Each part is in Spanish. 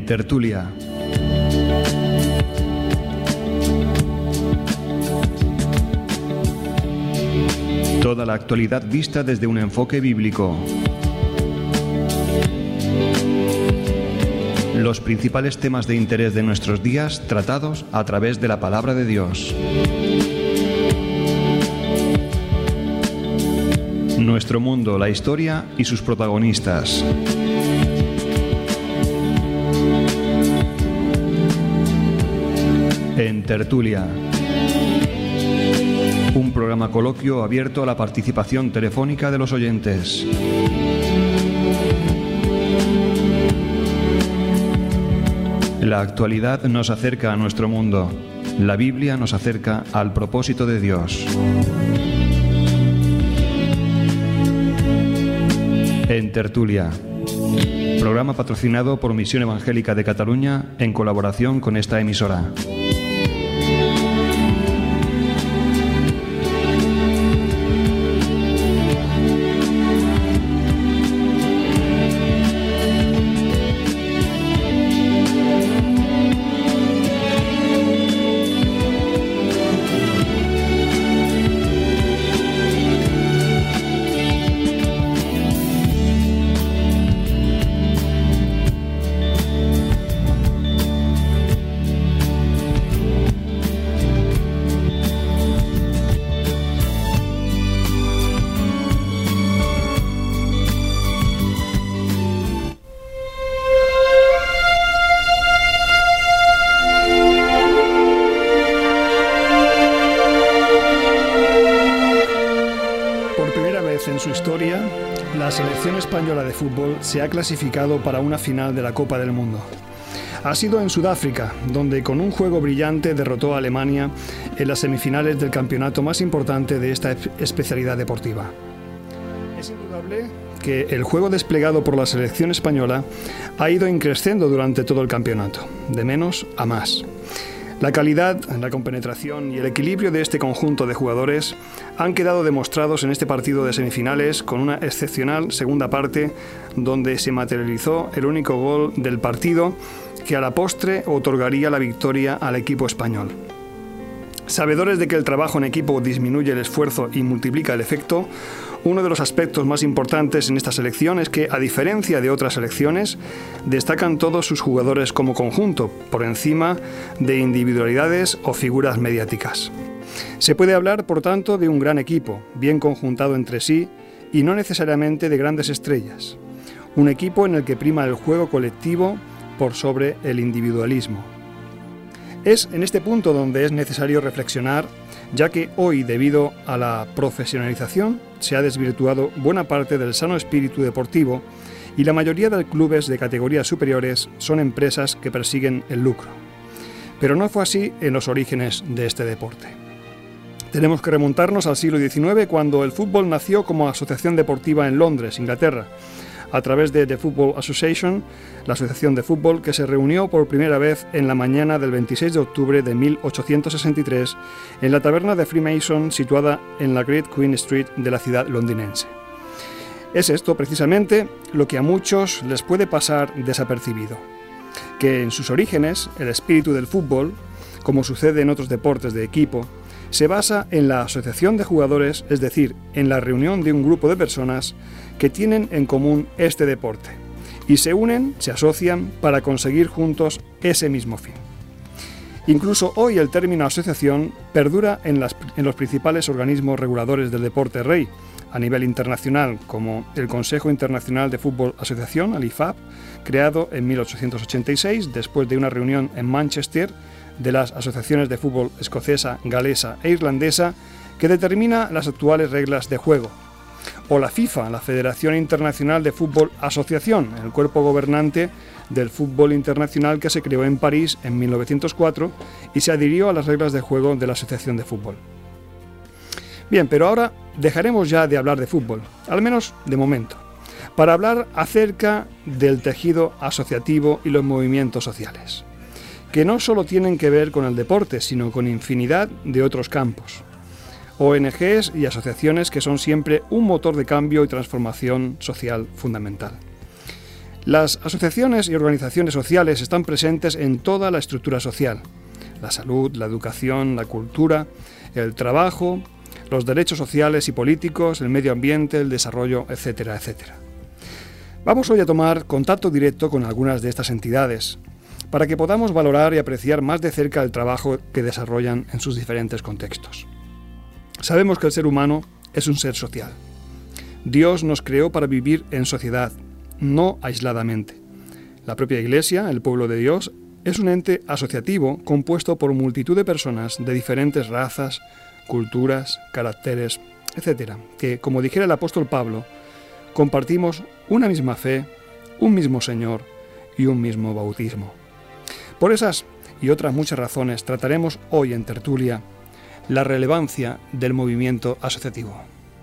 Tertulia. Toda la actualidad vista desde un enfoque bíblico. Los principales temas de interés de nuestros días tratados a través de la palabra de Dios. Nuestro mundo, la historia y sus protagonistas. En Tertulia. Un programa coloquio abierto a la participación telefónica de los oyentes. La actualidad nos acerca a nuestro mundo. La Biblia nos acerca al propósito de Dios. En Tertulia. Programa patrocinado por Misión Evangélica de Cataluña en colaboración con esta emisora. En su historia, la selección española de fútbol se ha clasificado para una final de la Copa del Mundo. Ha sido en Sudáfrica, donde con un juego brillante derrotó a Alemania en las semifinales del campeonato más importante de esta especialidad deportiva. Es indudable que el juego desplegado por la selección española ha ido increciendo durante todo el campeonato, de menos a más. La calidad, la compenetración y el equilibrio de este conjunto de jugadores han quedado demostrados en este partido de semifinales con una excepcional segunda parte donde se materializó el único gol del partido que a la postre otorgaría la victoria al equipo español. Sabedores de que el trabajo en equipo disminuye el esfuerzo y multiplica el efecto, uno de los aspectos más importantes en esta selección es que, a diferencia de otras selecciones, destacan todos sus jugadores como conjunto, por encima de individualidades o figuras mediáticas. Se puede hablar, por tanto, de un gran equipo, bien conjuntado entre sí y no necesariamente de grandes estrellas. Un equipo en el que prima el juego colectivo por sobre el individualismo. Es en este punto donde es necesario reflexionar, ya que hoy, debido a la profesionalización, se ha desvirtuado buena parte del sano espíritu deportivo y la mayoría de clubes de categorías superiores son empresas que persiguen el lucro. Pero no fue así en los orígenes de este deporte. Tenemos que remontarnos al siglo XIX, cuando el fútbol nació como asociación deportiva en Londres, Inglaterra, a través de The Football Association, la asociación de fútbol que se reunió por primera vez en la mañana del 26 de octubre de 1863 en la taberna de Freemason situada en la Great Queen Street de la ciudad londinense. Es esto precisamente lo que a muchos les puede pasar desapercibido, que en sus orígenes el espíritu del fútbol, como sucede en otros deportes de equipo, se basa en la asociación de jugadores, es decir, en la reunión de un grupo de personas que tienen en común este deporte y se unen, se asocian para conseguir juntos ese mismo fin. Incluso hoy el término asociación perdura en los principales organismos reguladores del deporte rey a nivel internacional, como el Consejo Internacional de Fútbol Asociación, el IFAB, creado en 1886 después de una reunión en Manchester de las asociaciones de fútbol escocesa, galesa e irlandesa, que determina las actuales reglas de juego. O la FIFA, la Federación Internacional de Fútbol Asociación, el cuerpo gobernante del fútbol internacional que se creó en París en 1904 y se adhirió a las reglas de juego de la Asociación de Fútbol. Bien, pero ahora dejaremos ya de hablar de fútbol, al menos de momento, para hablar acerca del tejido asociativo y los movimientos sociales, que no solo tienen que ver con el deporte, sino con infinidad de otros campos. ONGs y asociaciones que son siempre un motor de cambio y transformación social fundamental. Las asociaciones y organizaciones sociales están presentes en toda la estructura social: la salud, la educación, la cultura, el trabajo, los derechos sociales y políticos, el medio ambiente, el desarrollo, etcétera, etcétera. Vamos hoy a tomar contacto directo con algunas de estas entidades para que podamos valorar y apreciar más de cerca el trabajo que desarrollan en sus diferentes contextos. Sabemos que el ser humano es un ser social. Dios nos creó para vivir en sociedad, no aisladamente. La propia Iglesia, el pueblo de Dios, es un ente asociativo compuesto por multitud de personas de diferentes razas, culturas, caracteres, etc., que, como dijera el apóstol Pablo, compartimos una misma fe, un mismo Señor y un mismo bautismo. Por esas y otras muchas razones trataremos hoy en tertulia la relevancia del movimiento asociativo.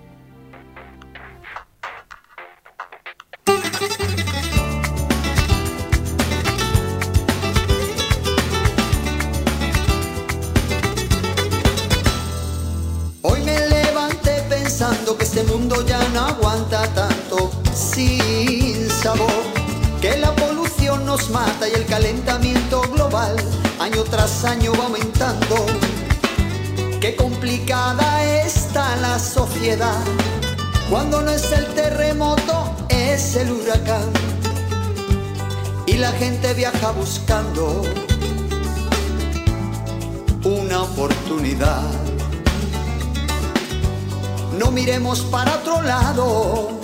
Hoy me levanté pensando que este mundo ya no aguanta tanto sin sabor, que la polución nos mata y el calentamiento global año tras año va aumentando. Qué complicada está la sociedad, cuando no es el terremoto, es el huracán. Y la gente viaja buscando una oportunidad. No miremos para otro lado,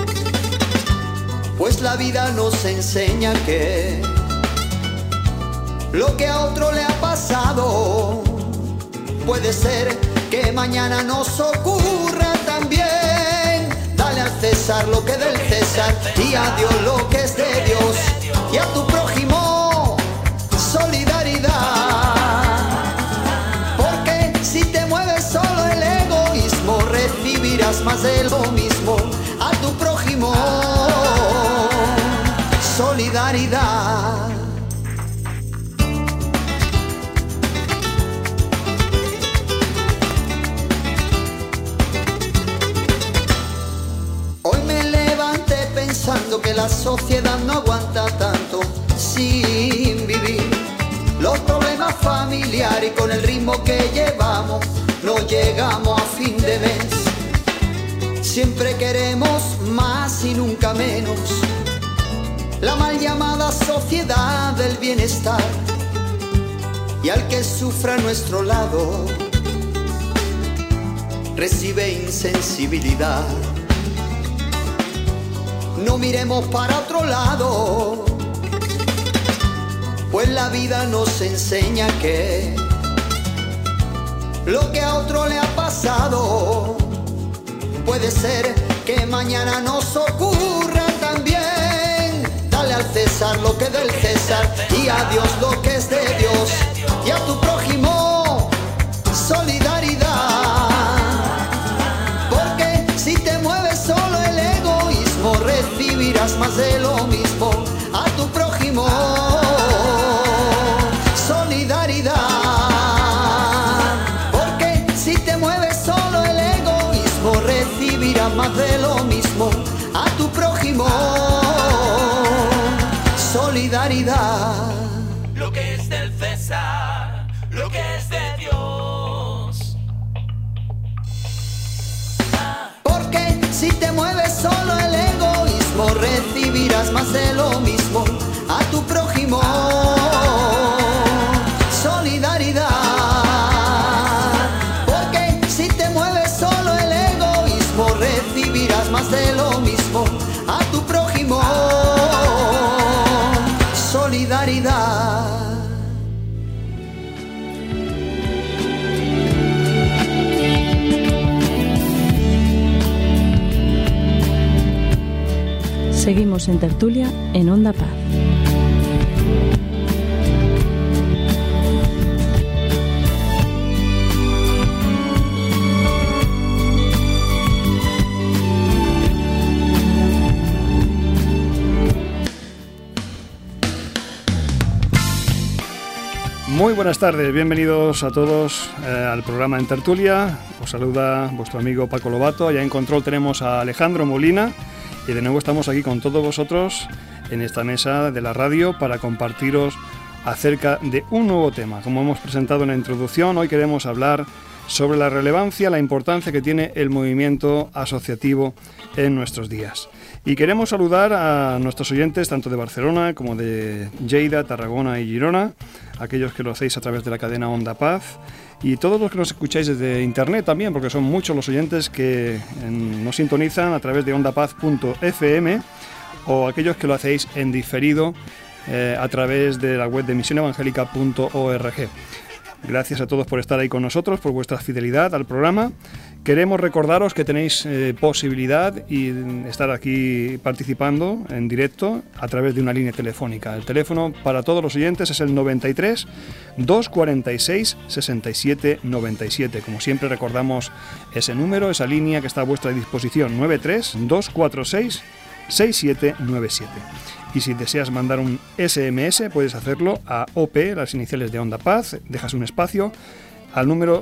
pues la vida nos enseña que lo que a otro le ha pasado puede ser que mañana nos ocurra también. Dale al César lo que es del César y a Dios lo que es de Dios, y a tu prójimo solidaridad. Porque si te mueves solo el egoísmo, recibirás más de lo mismo. A tu prójimo solidaridad. Pensando que la sociedad no aguanta tanto sin vivir. Los problemas familiares y con el ritmo que llevamos no llegamos a fin de mes. Siempre queremos más y nunca menos. La mal llamada sociedad del bienestar, y al que sufra a nuestro lado recibe insensibilidad. No miremos para otro lado, pues la vida nos enseña que lo que a otro le ha pasado puede ser que mañana nos ocurra también. Dale al César lo que es del César y a Dios lo que es de Dios, y a tu prójimo solidaridad. Porque si te mueves solo el egoísmo, recibirás más de lo mismo. A tu prójimo solidaridad. Porque si te mueves solo el egoísmo, recibirás más de lo mismo. A tu prójimo solidaridad. Lo que es del César, lo que es de Dios. Porque si te mueves solo el egoísmo, recibirás más de lo mismo. A tu prójimo solidaridad. Porque si te mueves solo el egoísmo, recibirás más de lo mismo. A tu prójimo solidaridad. Seguimos en tertulia en Onda Paz. Muy buenas tardes, bienvenidos a todos al programa En Tertulia. Os saluda vuestro amigo Paco Lobato. Allá en control tenemos a Alejandro Molina y de nuevo estamos aquí con todos vosotros en esta mesa de la radio para compartiros acerca de un nuevo tema. Como hemos presentado en la introducción, hoy queremos hablar sobre la relevancia, la importancia que tiene el movimiento asociativo en nuestros días. Y queremos saludar a nuestros oyentes tanto de Barcelona como de Lleida, Tarragona y Girona, aquellos que lo hacéis a través de la cadena Onda Paz, y todos los que nos escucháis desde internet también, porque son muchos los oyentes que nos sintonizan a través de ondapaz.fm, o aquellos que lo hacéis en diferido a través de la web de misionevangelica.org. Gracias a todos por estar ahí con nosotros, por vuestra fidelidad al programa. Queremos recordaros que tenéis posibilidad de estar aquí participando en directo a través de una línea telefónica. El teléfono para todos los oyentes es el 93 246 67 97. Como siempre recordamos ese número, esa línea que está a vuestra disposición, 93 246 6797. Y si deseas mandar un SMS, puedes hacerlo a OP, las iniciales de Onda Paz, dejas un espacio al número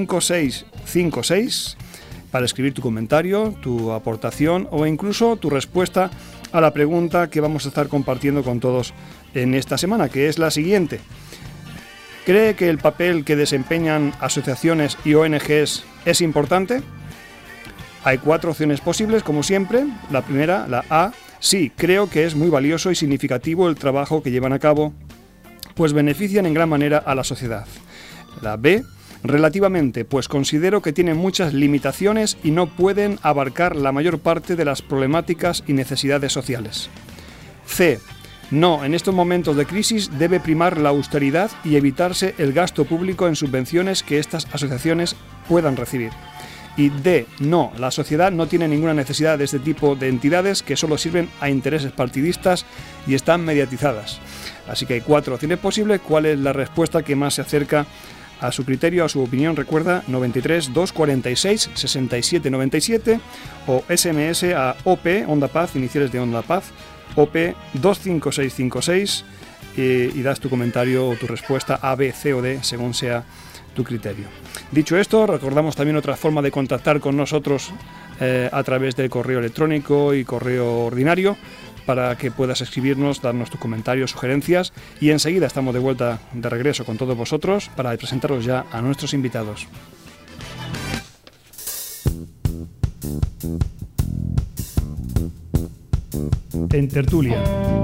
25656 para escribir tu comentario, tu aportación o incluso tu respuesta a la pregunta que vamos a estar compartiendo con todos en esta semana, que es la siguiente. ¿Cree que el papel que desempeñan asociaciones y ONGs es importante? Hay 4 opciones posibles, como siempre. La primera, la A. Sí, creo que es muy valioso y significativo el trabajo que llevan a cabo, pues benefician en gran manera a la sociedad. La B. Relativamente, pues considero que tienen muchas limitaciones y no pueden abarcar la mayor parte de las problemáticas y necesidades sociales. C. No, en estos momentos de crisis debe primar la austeridad y evitarse el gasto público en subvenciones que estas asociaciones puedan recibir. Y D. No, la sociedad no tiene ninguna necesidad de este tipo de entidades que solo sirven a intereses partidistas y están mediatizadas. Así que hay 4 opciones posibles. ¿Cuál es la respuesta que más se acerca a su criterio, a su opinión? Recuerda, 93 246 67 97 o SMS a OP, Onda Paz, iniciales de Onda Paz, OP 25656 y das tu comentario o tu respuesta A, B, C o D según sea tu criterio. Dicho esto, recordamos también otra forma de contactar con nosotros a través del correo electrónico y correo ordinario para que puedas escribirnos, darnos tus comentarios, sugerencias y enseguida estamos de vuelta de regreso con todos vosotros para presentaros ya a nuestros invitados. En Tertulia,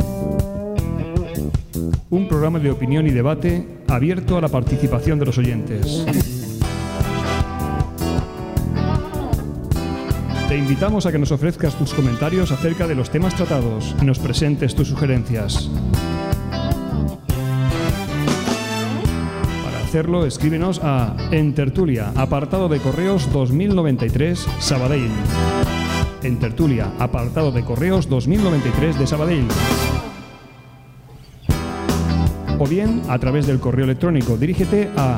un programa de opinión y debate abierto a la participación de los oyentes. Te invitamos a que nos ofrezcas tus comentarios acerca de los temas tratados y nos presentes tus sugerencias. Para hacerlo, escríbenos a En Tertulia, apartado de correos 2093, Sabadell. En Tertulia, apartado de correos 2093 de Sabadell. O bien, a través del correo electrónico, dirígete a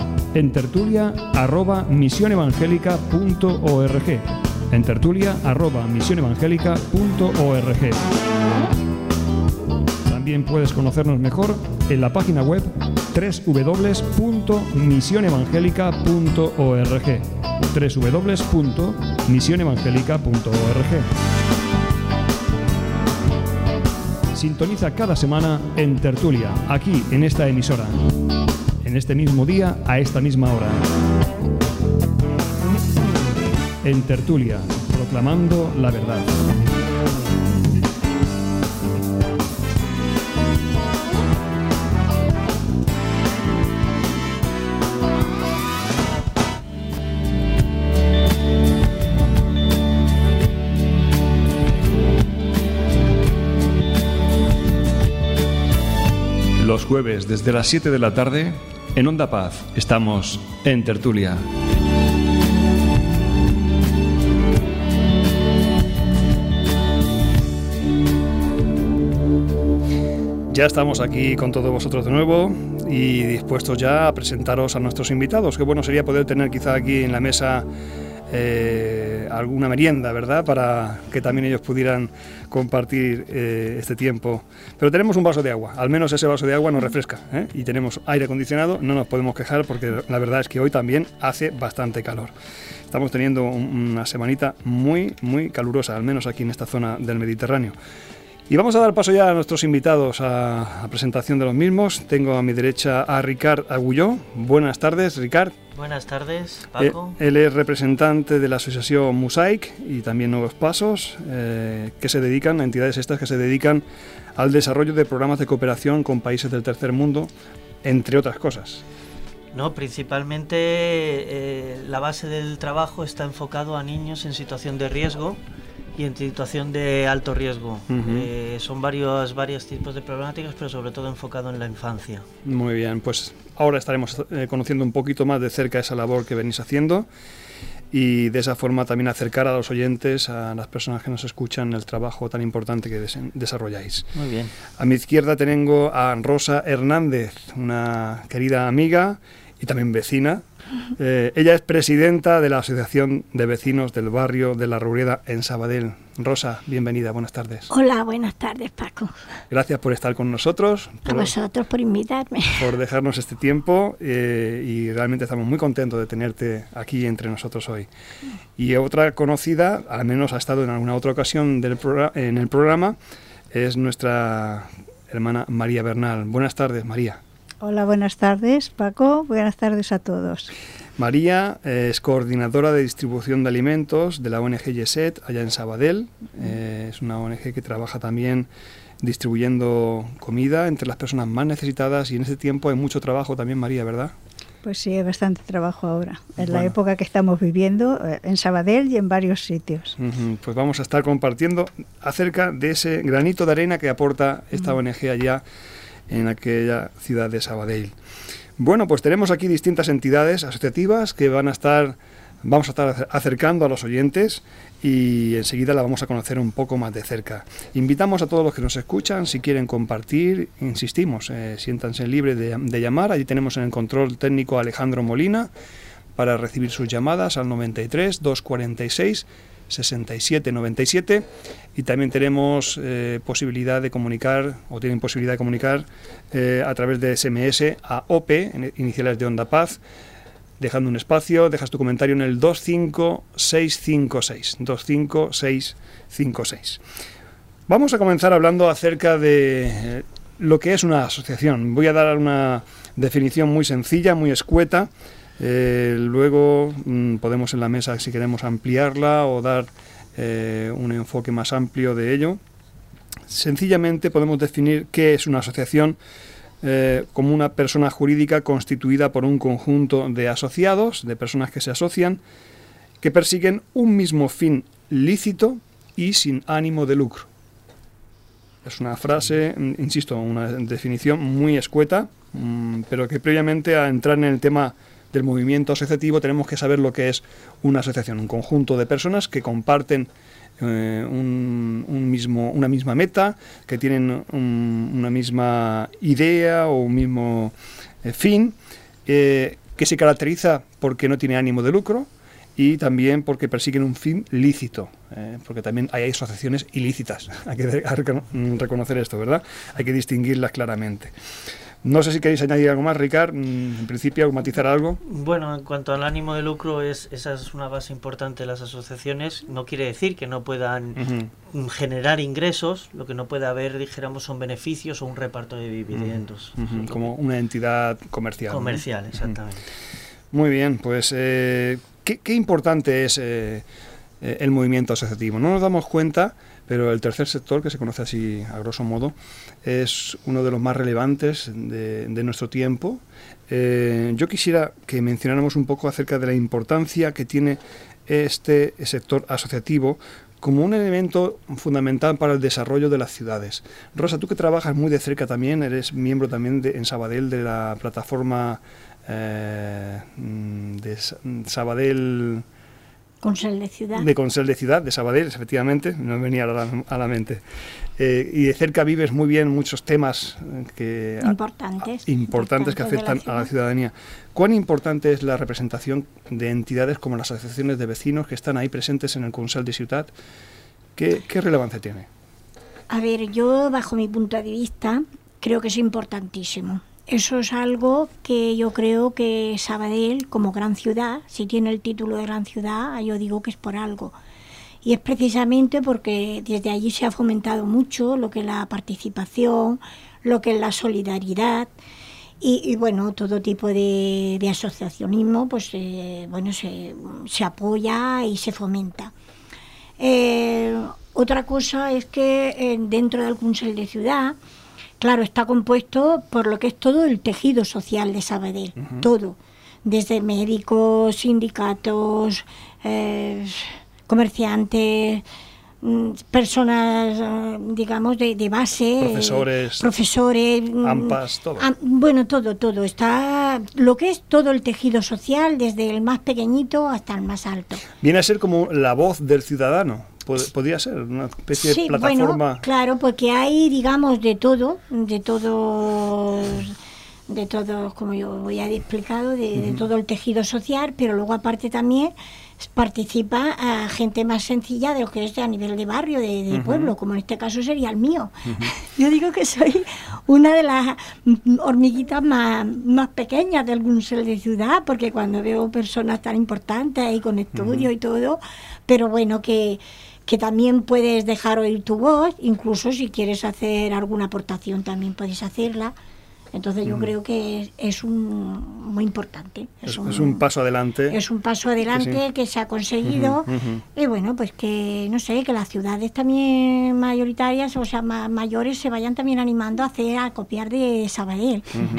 entertulia@misionevangelica.org. entertulia@misionevangelica.org. También puedes conocernos mejor en la página web www.misionevangelica.org. www.misionevangelica.org. Sintoniza cada semana En Tertulia, aquí en esta emisora, en este mismo día, a esta misma hora. En Tertulia, proclamando la verdad. Los jueves desde las 7 de la tarde, en Onda Paz, estamos En Tertulia. Ya estamos aquí con todos vosotros de nuevo y dispuestos ya a presentaros a nuestros invitados. Qué bueno sería poder tener quizá aquí en la mesa alguna merienda, ¿verdad? Para que también ellos pudieran compartir este tiempo. Pero tenemos un vaso de agua, al menos ese vaso de agua nos refresca, ¿eh? Y tenemos aire acondicionado, no nos podemos quejar porque la verdad es que hoy también hace bastante calor. Estamos teniendo una semanita muy calurosa, al menos aquí en esta zona del Mediterráneo. Y vamos a dar paso ya a nuestros invitados a presentación de los mismos. Tengo a mi derecha a Ricard Agulló. Buenas tardes, Ricard. Buenas tardes, Paco. Él es representante de la asociación Mosaic y también Nuevos Pasos, que se dedican, entidades estas que se dedican al desarrollo de programas de cooperación con países del tercer mundo, entre otras cosas. No, principalmente la base del trabajo está enfocado a niños en situación de riesgo y en situación de alto riesgo. Son varios tipos de problemáticas, pero sobre todo enfocado en la infancia. Muy bien, pues ahora estaremos conociendo un poquito más de cerca esa labor que venís haciendo y de esa forma también acercar a los oyentes, a las personas que nos escuchan, el trabajo tan importante que desarrolláis. Muy bien. A mi izquierda tengo a Rosa Hernández, una querida amiga y también vecina. Ella es presidenta de la Asociación de Vecinos del Barrio de La Roureda en Sabadell. Rosa, bienvenida, buenas tardes. Hola, buenas tardes, Paco. Gracias por estar con nosotros. A vosotros por invitarme. Por dejarnos este tiempo y realmente estamos muy contentos de tenerte aquí entre nosotros hoy. Y otra conocida, al menos ha estado en alguna otra ocasión en el programa, es nuestra hermana María Bernal. Buenas tardes, María. Hola, buenas tardes, Paco. Buenas tardes a todos. María es coordinadora de distribución de alimentos de la ONG Yeset, allá en Sabadell. Es una ONG que trabaja también distribuyendo comida entre las personas más necesitadas y en este tiempo hay mucho trabajo también, María, ¿verdad? Pues sí, hay bastante trabajo ahora, en la época que estamos viviendo en Sabadell y en varios sitios. Pues vamos a estar compartiendo acerca de ese granito de arena que aporta esta ONG allá en aquella ciudad de Sabadell. Bueno, pues tenemos aquí distintas entidades asociativas que vamos a estar acercando a los oyentes y enseguida la vamos a conocer un poco más de cerca. Invitamos a todos los que nos escuchan, si quieren compartir, insistimos, siéntanse libres de llamar. Allí tenemos en el control técnico a Alejandro Molina para recibir sus llamadas al 93 246 6797 y también tenemos posibilidad de comunicar a través de SMS a OP, iniciales de Onda Paz, dejando un espacio, dejas tu comentario en el 25656. Vamos a comenzar hablando acerca de lo que es una asociación. Voy a dar una definición muy sencilla, muy escueta. Luego podemos en la mesa, si queremos, ampliarla o dar un enfoque más amplio de ello. Sencillamente podemos definir qué es una asociación como una persona jurídica constituida por un conjunto de asociados, de personas que se asocian, que persiguen un mismo fin lícito y sin ánimo de lucro. Es una frase, insisto, una definición muy escueta, pero que previamente a entrar en el tema del movimiento asociativo tenemos que saber lo que es una asociación, un conjunto de personas que comparten una misma meta, que tienen una misma idea o un mismo fin, que se caracteriza porque no tiene ánimo de lucro y también porque persiguen un fin lícito, porque también hay asociaciones ilícitas, hay que reconocer esto, ¿verdad? Hay que distinguirlas claramente. No sé si queréis añadir algo más, Ricard, en principio, matizar algo. Bueno, en cuanto al ánimo de lucro, esa es una base importante de las asociaciones. No quiere decir que no puedan generar ingresos, lo que no puede haber, dijéramos, son beneficios o un reparto de dividendos. Como una entidad comercial. Comercial, ¿no? Exactamente. Muy bien, pues qué importante es el movimiento asociativo. No nos damos cuenta, pero el tercer sector, que se conoce así a grosso modo, es uno de los más relevantes de nuestro tiempo. Yo quisiera que mencionáramos un poco acerca de la importancia que tiene este sector asociativo como un elemento fundamental para el desarrollo de las ciudades. Rosa, tú que trabajas muy de cerca también, eres miembro también en Sabadell de la plataforma de Sabadell... Consell de Ciudad. De Consell de Ciudad, de Sabadell, efectivamente, no me venía a la mente. Y de cerca vives muy bien muchos temas importantes que afectan a la ciudadanía. ¿Cuán importante es la representación de entidades como las asociaciones de vecinos que están ahí presentes en el Consell de Ciudad? ¿Qué relevancia tiene? A ver, yo bajo mi punto de vista creo que es importantísimo. Eso es algo que yo creo que Sabadell, como gran ciudad, si tiene el título de gran ciudad, yo digo que es por algo. y es precisamente porque desde allí se ha fomentado mucho lo que es la participación, lo que es la solidaridad y bueno, todo tipo de asociacionismo pues bueno, se apoya y se fomenta. Otra cosa es que dentro del Consell de Ciudad, claro, está compuesto por lo que es todo el tejido social de Sabadell, todo, desde médicos, sindicatos, comerciantes, personas, digamos, de base, profesores, AMPAs, todo. Bueno, todo, está lo que es todo el tejido social, desde el más pequeñito hasta el más alto. Viene a ser como la voz del ciudadano. Podría ser una especie de plataforma. Bueno, claro, porque hay, digamos, de todo, como yo ya he explicado, de todo el tejido social, pero luego aparte también participa a gente más sencilla de lo que es a nivel de barrio, de pueblo, como en este caso sería el mío. Yo digo que soy una de las hormiguitas más pequeñas del Consell de Ciudad, porque cuando veo personas tan importantes y con estudios y todo, pero bueno, que también puedes dejar oír tu voz, incluso si quieres hacer alguna aportación también puedes hacerla. Entonces yo creo que es muy importante. Es un paso adelante. Es un paso adelante que se ha conseguido. Y bueno, pues que, no sé, que las ciudades también mayoritarias, o sea, mayores, se vayan también animando a copiar de Sabadell.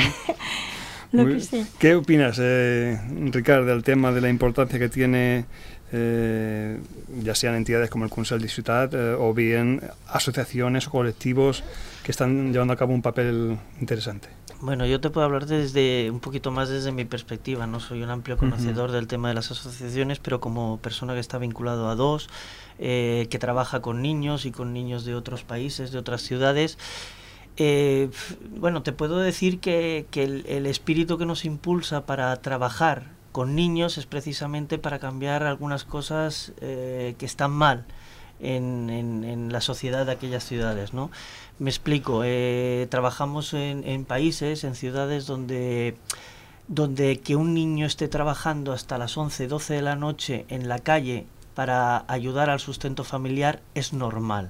¿Qué opinas, Ricard, del tema de la importancia que tiene, ya sean entidades como el Consell de Ciutat o bien asociaciones o colectivos que están llevando a cabo un papel interesante? Bueno, yo te puedo hablar un poquito más desde mi perspectiva. No soy un amplio conocedor del tema de las asociaciones, pero como persona que está vinculado a dos, que trabaja con niños y con niños de otros países, de otras ciudades, bueno, te puedo decir que el espíritu que nos impulsa para trabajar con niños es precisamente para cambiar algunas cosas que están mal en la sociedad de aquellas ciudades, ¿no? Me explico, trabajamos en países, en ciudades donde que un niño esté trabajando hasta las 11, 12 de la noche en la calle para ayudar al sustento familiar es normal.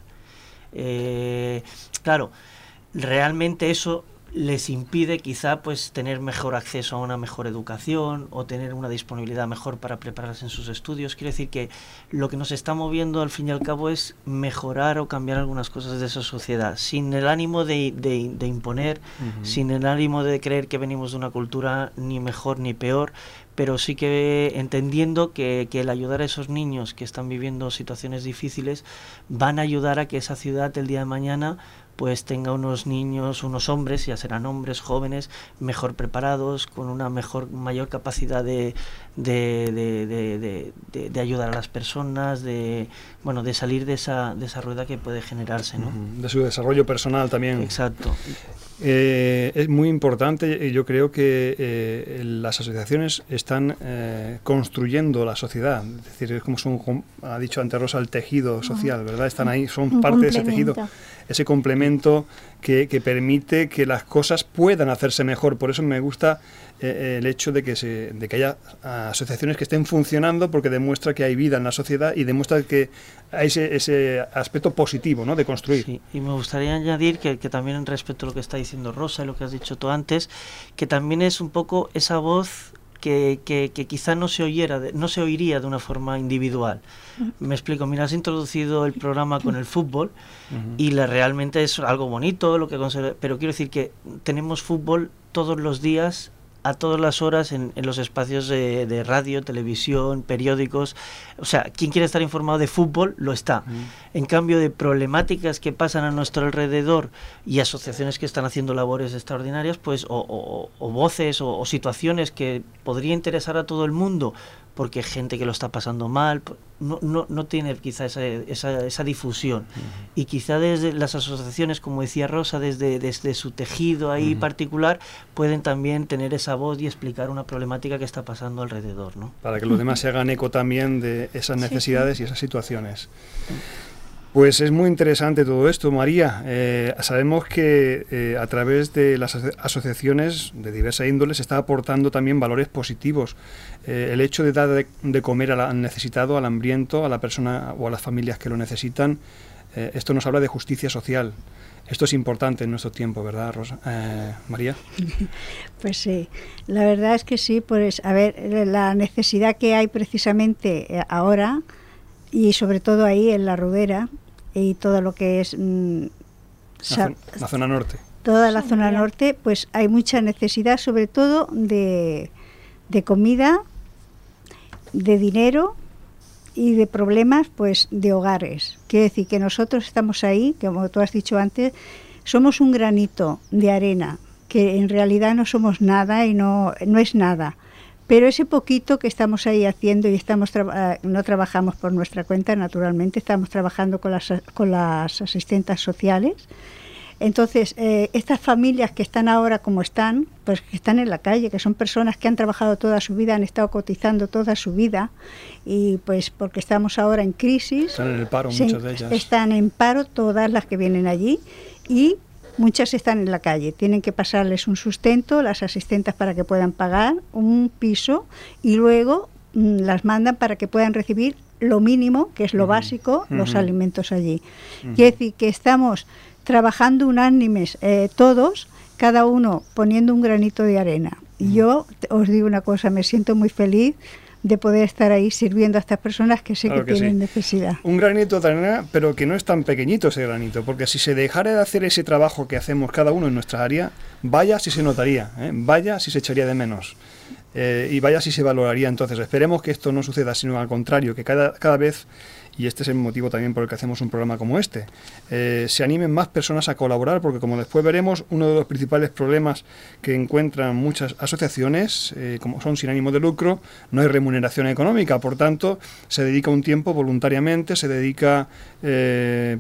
Claro, realmente eso les impide quizá pues tener mejor acceso a una mejor educación o tener una disponibilidad mejor para prepararse en sus estudios. Quiero decir que lo que nos está moviendo al fin y al cabo es mejorar o cambiar algunas cosas de esa sociedad, sin el ánimo de imponer, sin el ánimo de creer que venimos de una cultura ni mejor ni peor, pero sí que entendiendo que el ayudar a esos niños que están viviendo situaciones difíciles van a ayudar a que esa ciudad el día de mañana pues tenga unos niños, unos hombres, ya serán hombres jóvenes, mejor preparados, con una mayor capacidad de ayudar a las personas, de salir de esa rueda que puede generarse, ¿no? De su desarrollo personal también. Exacto. Es muy importante, y yo creo que las asociaciones están construyendo la sociedad, es decir, es como ha dicho antes Rosa, el tejido social, ¿verdad? Están ahí, son parte de ese tejido, ese complemento que permite que las cosas puedan hacerse mejor. Por eso me gusta el hecho de que haya asociaciones que estén funcionando, porque demuestra que hay vida en la sociedad y demuestra que hay ese aspecto positivo, ¿no?, de construir. Sí, y me gustaría añadir que también respecto a lo que está diciendo Rosa y lo que has dicho tú antes, que también es un poco esa voz que quizá no se oiría de una forma individual. Me explico, mira, has introducido el programa con el fútbol y realmente es algo bonito, pero quiero decir que tenemos fútbol todos los días, a todas las horas en los espacios de radio, televisión, periódicos. O sea, quien quiere estar informado de fútbol lo está. En cambio, de problemáticas que pasan a nuestro alrededor y asociaciones que están haciendo labores extraordinarias, pues o voces o situaciones que podría interesar a todo el mundo, porque gente que lo está pasando mal, no tiene quizá esa difusión. Y quizá desde las asociaciones, como decía Rosa, desde su tejido ahí particular, pueden también tener esa voz y explicar una problemática que está pasando alrededor, ¿no? Para que los demás se hagan eco también de esas necesidades y esas situaciones. Pues es muy interesante todo esto, María. Sabemos que a través de las asociaciones de diversa índole se está aportando también valores positivos. El hecho de dar de comer al necesitado, al hambriento, a la persona o a las familias que lo necesitan, esto nos habla de justicia social. Esto es importante en nuestro tiempo, ¿verdad, Rosa? María. Pues sí, la verdad es que sí. Pues a ver, la necesidad que hay precisamente ahora, y sobre todo ahí en La Rudera y todo lo que es la zona norte. Toda la zona norte, pues hay mucha necesidad, sobre todo de comida, de dinero y de problemas, pues, de hogares. Quiere decir que nosotros estamos ahí, como tú has dicho antes, somos un granito de arena, que en realidad no somos nada y no es nada. Pero ese poquito que estamos ahí haciendo, y no trabajamos por nuestra cuenta, naturalmente, estamos trabajando con las asistentas sociales. Entonces, estas familias que están ahora como están, pues que están en la calle, que son personas que han trabajado toda su vida, han estado cotizando toda su vida, y pues porque estamos ahora en crisis. Están en el paro muchas de ellas. Están en paro todas las que vienen allí, y muchas están en la calle. Tienen que pasarles un sustento, las asistentes, para que puedan pagar un piso, y luego las mandan para que puedan recibir lo mínimo, que es lo básico, los alimentos allí. Quiere decir que estamos trabajando unánimes todos, cada uno poniendo un granito de arena. Y yo os digo una cosa, me siento muy feliz de poder estar ahí sirviendo a estas personas que sé que tienen necesidad. Un granito de arena, pero que no es tan pequeñito ese granito, porque si se dejara de hacer ese trabajo que hacemos cada uno en nuestra área, vaya si se notaría, vaya si se echaría de menos. Y vaya si se valoraría. Entonces esperemos que esto no suceda, sino al contrario, que cada vez, y este es el motivo también por el que hacemos un programa como este, se animen más personas a colaborar, porque como después veremos, uno de los principales problemas que encuentran muchas asociaciones, como son sin ánimo de lucro, no hay remuneración económica, por tanto se dedica un tiempo voluntariamente, se dedica lo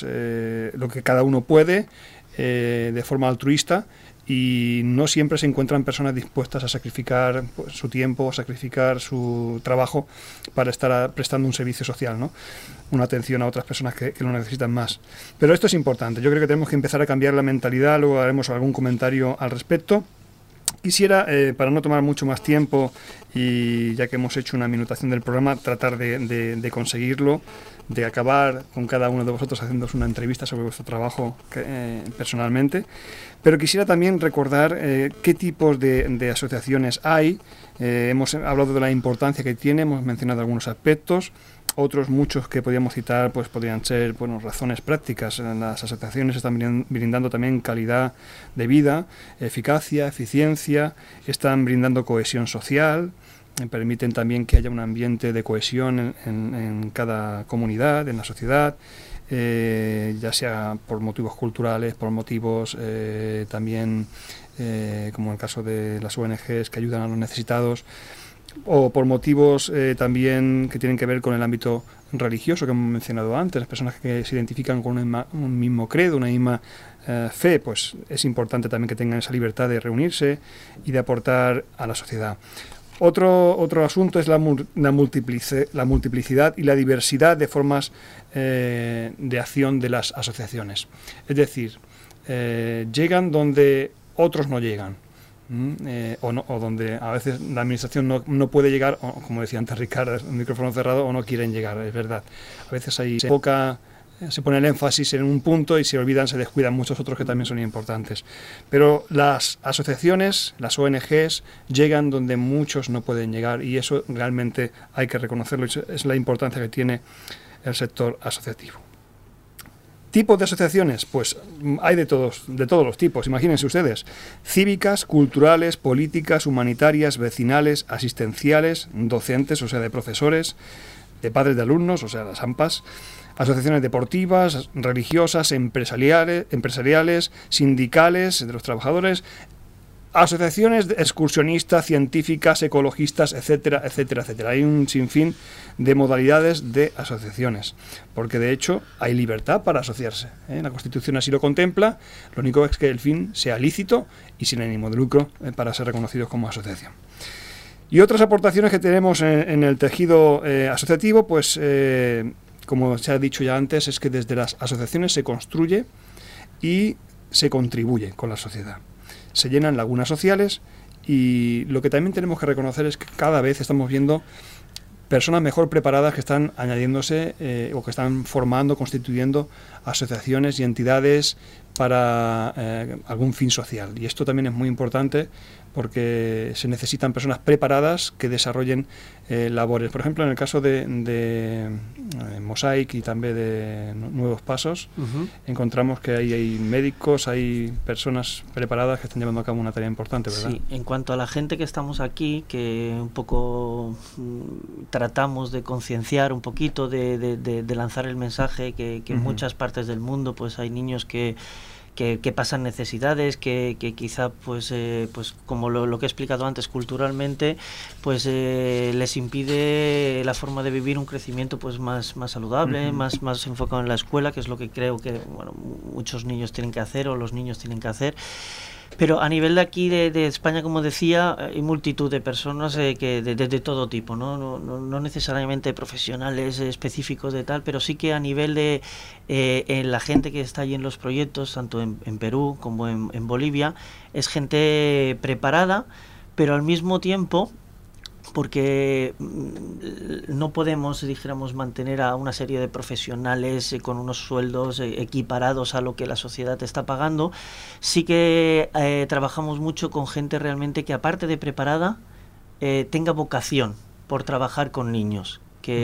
que cada uno puede, de forma altruista, y no siempre se encuentran personas dispuestas a sacrificar su tiempo, a sacrificar su trabajo para estar prestando un servicio social, ¿no? Una atención a otras personas que lo necesitan más. Pero esto es importante. Yo creo que tenemos que empezar a cambiar la mentalidad, luego haremos algún comentario al respecto. Quisiera, para no tomar mucho más tiempo, y ya que hemos hecho una minutación del programa, tratar de conseguirlo, de acabar con cada uno de vosotros haciéndoos una entrevista sobre vuestro trabajo personalmente. Pero quisiera también recordar qué tipos de asociaciones hay. Hemos hablado de la importancia que tiene, hemos mencionado algunos aspectos. Otros muchos que podríamos citar pues podrían ser razones prácticas. Las asociaciones están brindando también calidad de vida, eficacia, eficiencia, están brindando cohesión social, permiten también que haya un ambiente de cohesión en cada comunidad, en la sociedad, ya sea por motivos culturales, por motivos también, como en el caso de las ONGs que ayudan a los necesitados, o por motivos también que tienen que ver con el ámbito religioso que hemos mencionado antes. Las personas que se identifican con un mismo credo, una misma fe, pues es importante también que tengan esa libertad de reunirse y de aportar a la sociedad. Otro asunto es la multiplicidad y la diversidad de formas de acción de las asociaciones. Es decir, llegan donde otros no llegan. O donde a veces la administración no puede llegar, o como decía antes Ricardo, un micrófono cerrado, o no quieren llegar, es verdad. A veces se pone el énfasis en un punto y se descuidan muchos otros que también son importantes. Pero las asociaciones, las ONGs, llegan donde muchos no pueden llegar, y eso realmente hay que reconocerlo, es la importancia que tiene el sector asociativo. ¿Tipos de asociaciones? Pues hay de todos los tipos, imagínense ustedes. Cívicas, culturales, políticas, humanitarias, vecinales, asistenciales, docentes, o sea, de profesores, de padres de alumnos, o sea, las AMPAs, asociaciones deportivas, religiosas, empresariales, sindicales, de los trabajadores, asociaciones excursionistas, científicas, ecologistas, etcétera, etcétera, etcétera. Hay un sinfín de modalidades de asociaciones, porque de hecho hay libertad para asociarse, La Constitución así lo contempla, lo único es que el fin sea lícito y sin ánimo de lucro para ser reconocidos como asociación. Y otras aportaciones que tenemos en el tejido asociativo, pues como se ha dicho ya antes, es que desde las asociaciones se construye y se contribuye con la sociedad. Se llenan lagunas sociales y lo que también tenemos que reconocer es que cada vez estamos viendo personas mejor preparadas que están añadiéndose o que están formando, constituyendo asociaciones y entidades para algún fin social. Y esto también es muy importante porque se necesitan personas preparadas que desarrollen labores. Por ejemplo, en el caso de Mosaic y también de Nuevos Pasos, encontramos que hay médicos, hay personas preparadas que están llevando a cabo una tarea importante, ¿verdad? Sí, en cuanto a la gente que estamos aquí, que un poco tratamos de concienciar un poquito, de lanzar el mensaje que en muchas partes del mundo pues hay niños que pasan necesidades, que quizá pues como lo que he explicado antes, culturalmente pues les impide la forma de vivir un crecimiento pues más saludable, más enfocado en la escuela, que es lo que creo que muchos niños tienen que hacer o los niños tienen que hacer. Pero a nivel de aquí de España, como decía, hay multitud de personas que de todo tipo, no necesariamente profesionales específicos de tal, pero sí que a nivel de la gente que está allí en los proyectos, tanto en Perú como en Bolivia, es gente preparada, pero al mismo tiempo, porque no podemos, dijéramos, mantener a una serie de profesionales con unos sueldos equiparados a lo que la sociedad está pagando. Sí que trabajamos mucho con gente realmente que, aparte de preparada, tenga vocación por trabajar con niños,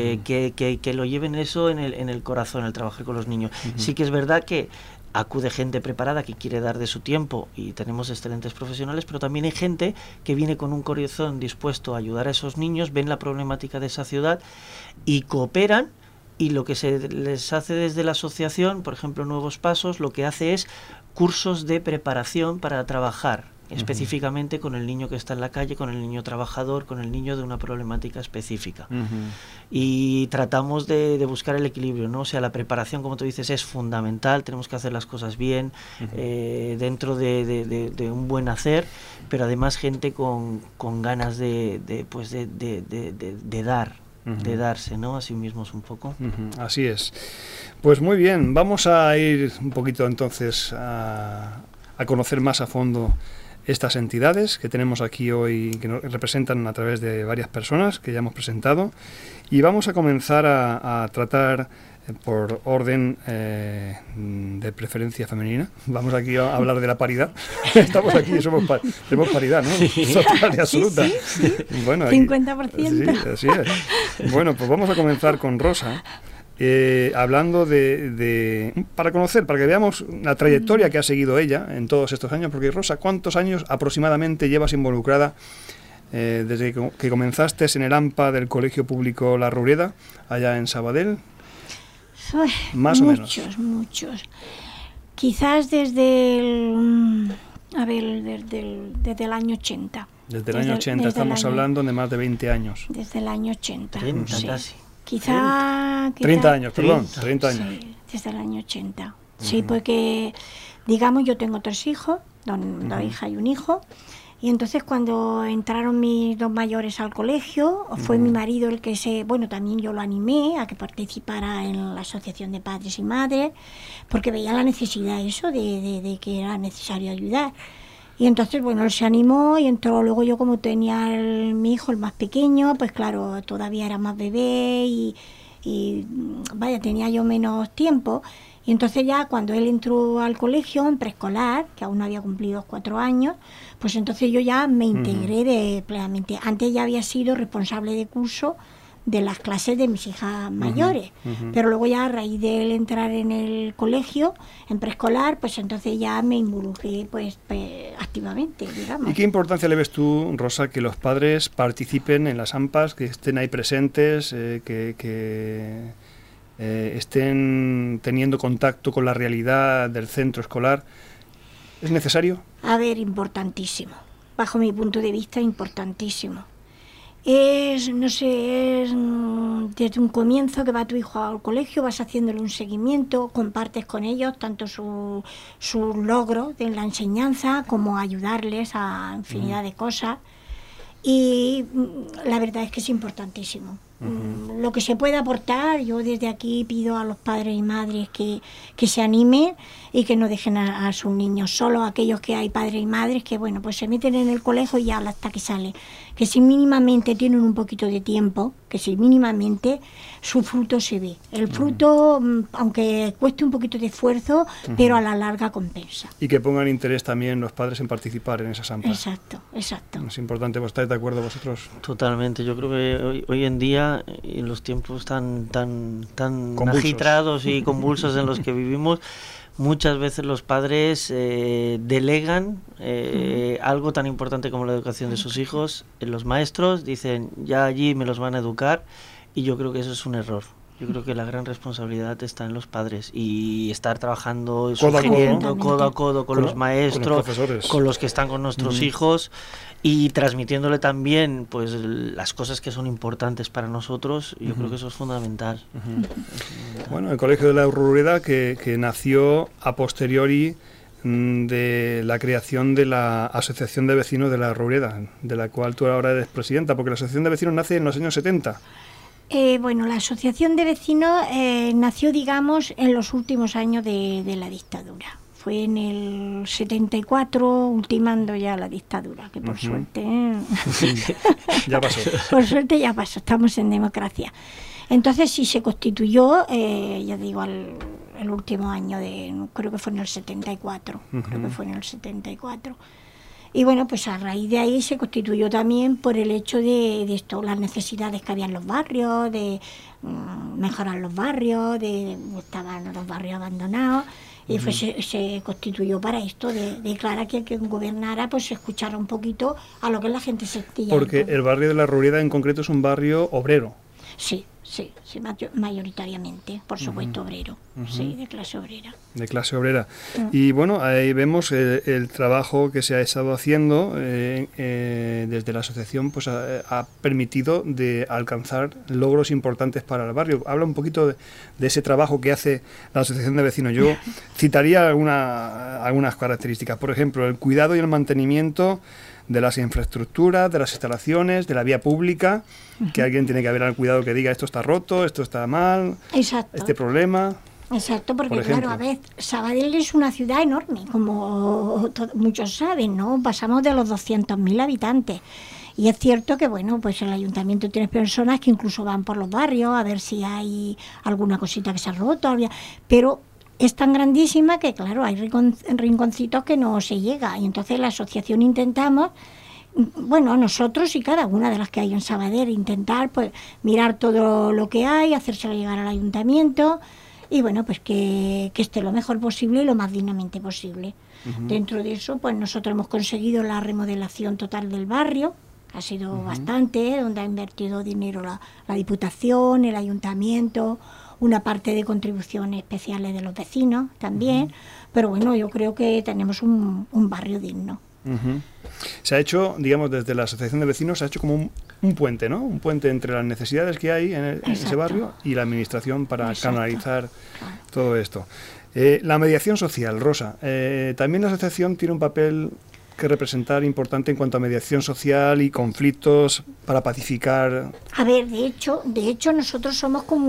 que lo lleven eso en el corazón, el trabajar con los niños. Sí que es verdad que acude gente preparada que quiere dar de su tiempo y tenemos excelentes profesionales, pero también hay gente que viene con un corazón dispuesto a ayudar a esos niños, ven la problemática de esa ciudad y cooperan, y lo que se les hace desde la asociación, por ejemplo Nuevos Pasos, lo que hace es cursos de preparación para trabajar específicamente con el niño que está en la calle, con el niño trabajador, con el niño de una problemática específica. Y tratamos de buscar el equilibrio, ¿no? O sea, la preparación, como tú dices, es fundamental, tenemos que hacer las cosas bien, dentro de un buen hacer, pero además gente con ganas de dar, de darse, ¿no? A sí mismos un poco. Así es. Pues muy bien, vamos a ir un poquito entonces a conocer más a fondo estas entidades que tenemos aquí hoy, que nos representan a través de varias personas que ya hemos presentado, y vamos a comenzar a tratar por orden de preferencia femenina. Vamos aquí a hablar de la paridad. Estamos aquí, tenemos paridad, ¿no? Total y absoluta. Sí. Bueno, 50%. Sí, así es. Bueno, pues vamos a comenzar con Rosa. Hablando para conocer, para que veamos la trayectoria que ha seguido ella en todos estos años, porque Rosa, ¿cuántos años aproximadamente llevas involucrada desde que comenzaste en el AMPA del Colegio Público La Roureda, allá en Sabadell? Más o menos. Muchos. Quizás desde el año 80. Desde el año 80, estamos hablando de más de 20 años. Desde el año 80. 30 sí. casi. Quizá 30 años, perdón, 30 años. Sí, desde el año 80. Sí, porque, digamos, yo tengo 3 hijos, 2 hijas y un hijo, y entonces cuando entraron mis 2 mayores al colegio, fue mi marido el que también yo lo animé a que participara en la asociación de padres y madres, porque veía la necesidad de que era necesario ayudar. Y entonces, él se animó y entró. Luego yo, como tenía mi hijo, el más pequeño, pues claro, todavía era más bebé y tenía yo menos tiempo. Y entonces ya cuando él entró al colegio, en preescolar, que aún no había cumplido 4 años, pues entonces yo ya me integré plenamente. Antes ya había sido responsable de curso de las clases de mis hijas mayores, pero luego ya a raíz de él entrar en el colegio, en preescolar, pues entonces ya me involucré pues activamente, digamos. ¿Y qué importancia le ves tú, Rosa, que los padres participen en las AMPAs, que estén ahí presentes, que estén teniendo contacto con la realidad del centro escolar? ¿Es necesario? A ver, importantísimo. Bajo mi punto de vista, importantísimo. Es desde un comienzo que va tu hijo al colegio, vas haciéndole un seguimiento, compartes con ellos tanto sus logros en la enseñanza como ayudarles a infinidad de cosas, y la verdad es que es importantísimo. Lo que se pueda aportar, yo desde aquí pido a los padres y madres que se animen y que no dejen a sus niños solos, aquellos que hay padres y madres que, bueno, pues se meten en el colegio y ya hasta que sale. Que si mínimamente tienen un poquito de tiempo, que si mínimamente su fruto se ve. El fruto, aunque cueste un poquito de esfuerzo, pero a la larga compensa. Y que pongan interés también los padres en participar en esas AMPAs. Exacto. Es importante. ¿Estáis de acuerdo vosotros? Totalmente. Yo creo que hoy en día, en los tiempos tan agitados y convulsos en los que vivimos, muchas veces los padres delegan algo tan importante como la educación de sus hijos en los maestros, dicen ya allí me los van a educar, y yo creo que eso es un error. Yo creo que la gran responsabilidad está en los padres y estar trabajando codo a codo con los maestros, con los que están con nuestros hijos, y transmitiéndole también pues las cosas que son importantes para nosotros. Yo creo que eso es fundamental. Bueno, el Colegio de la Roureda que nació a posteriori de la creación de la Asociación de Vecinos de la Roureda, de la cual tú ahora eres presidenta, porque la Asociación de Vecinos nace en los años 70. Bueno, la Asociación de Vecinos nació, digamos, en los últimos años de la dictadura. Fue en el 74, ultimando ya la dictadura, que por suerte... ya pasó. Por suerte ya pasó, estamos en democracia. Entonces sí se constituyó, ya digo, el último año, creo que fue en el 74, creo que fue en el 74. Y bueno, pues a raíz de ahí se constituyó también por el hecho de esto, las necesidades que había en los barrios, de mejorar los barrios, estaban los barrios abandonados, y pues se constituyó para esto, de Clara que el que gobernara pues escuchara un poquito a lo que la gente sentía. Porque el barrio de la Roureda en concreto es un barrio obrero. Sí, mayoritariamente, por supuesto, obrero, sí, de clase obrera. De clase obrera. Y bueno, ahí vemos el trabajo que se ha estado haciendo desde la asociación, pues ha permitido de alcanzar logros importantes para el barrio. Habla un poquito de ese trabajo que hace la Asociación de Vecinos. Yo citaría algunas características, por ejemplo, el cuidado y el mantenimiento de las infraestructuras, de las instalaciones, de la vía pública, que alguien tiene que haber al cuidado que diga esto está roto, esto está mal, este problema. Exacto, porque claro, a ver, Sabadell es una ciudad enorme, como muchos saben, ¿no? Pasamos de los 200.000 habitantes. Y es cierto que, bueno, pues el ayuntamiento tiene personas que incluso van por los barrios a ver si hay alguna cosita que se ha roto, pero es tan grandísima que, claro, hay rinconcitos que no se llega. Y entonces la asociación intentamos, bueno, nosotros y cada una de las que hay en Sabadell, intentar pues mirar todo lo que hay, hacérselo llegar al ayuntamiento y, bueno, pues que esté lo mejor posible y lo más dignamente posible. Dentro de eso, pues nosotros hemos conseguido la remodelación total del barrio, ha sido bastante, donde ha invertido dinero la Diputación, el ayuntamiento, una parte de contribuciones especiales de los vecinos también, pero bueno, yo creo que tenemos un barrio digno. Se ha hecho, digamos, desde la Asociación de Vecinos, se ha hecho como un puente, ¿no? Un puente entre las necesidades que hay en ese barrio y la administración para canalizar todo esto. La mediación social, Rosa, también la asociación tiene un papel que representar importante en cuanto a mediación social y conflictos para pacificar. A ver, de hecho nosotros somos como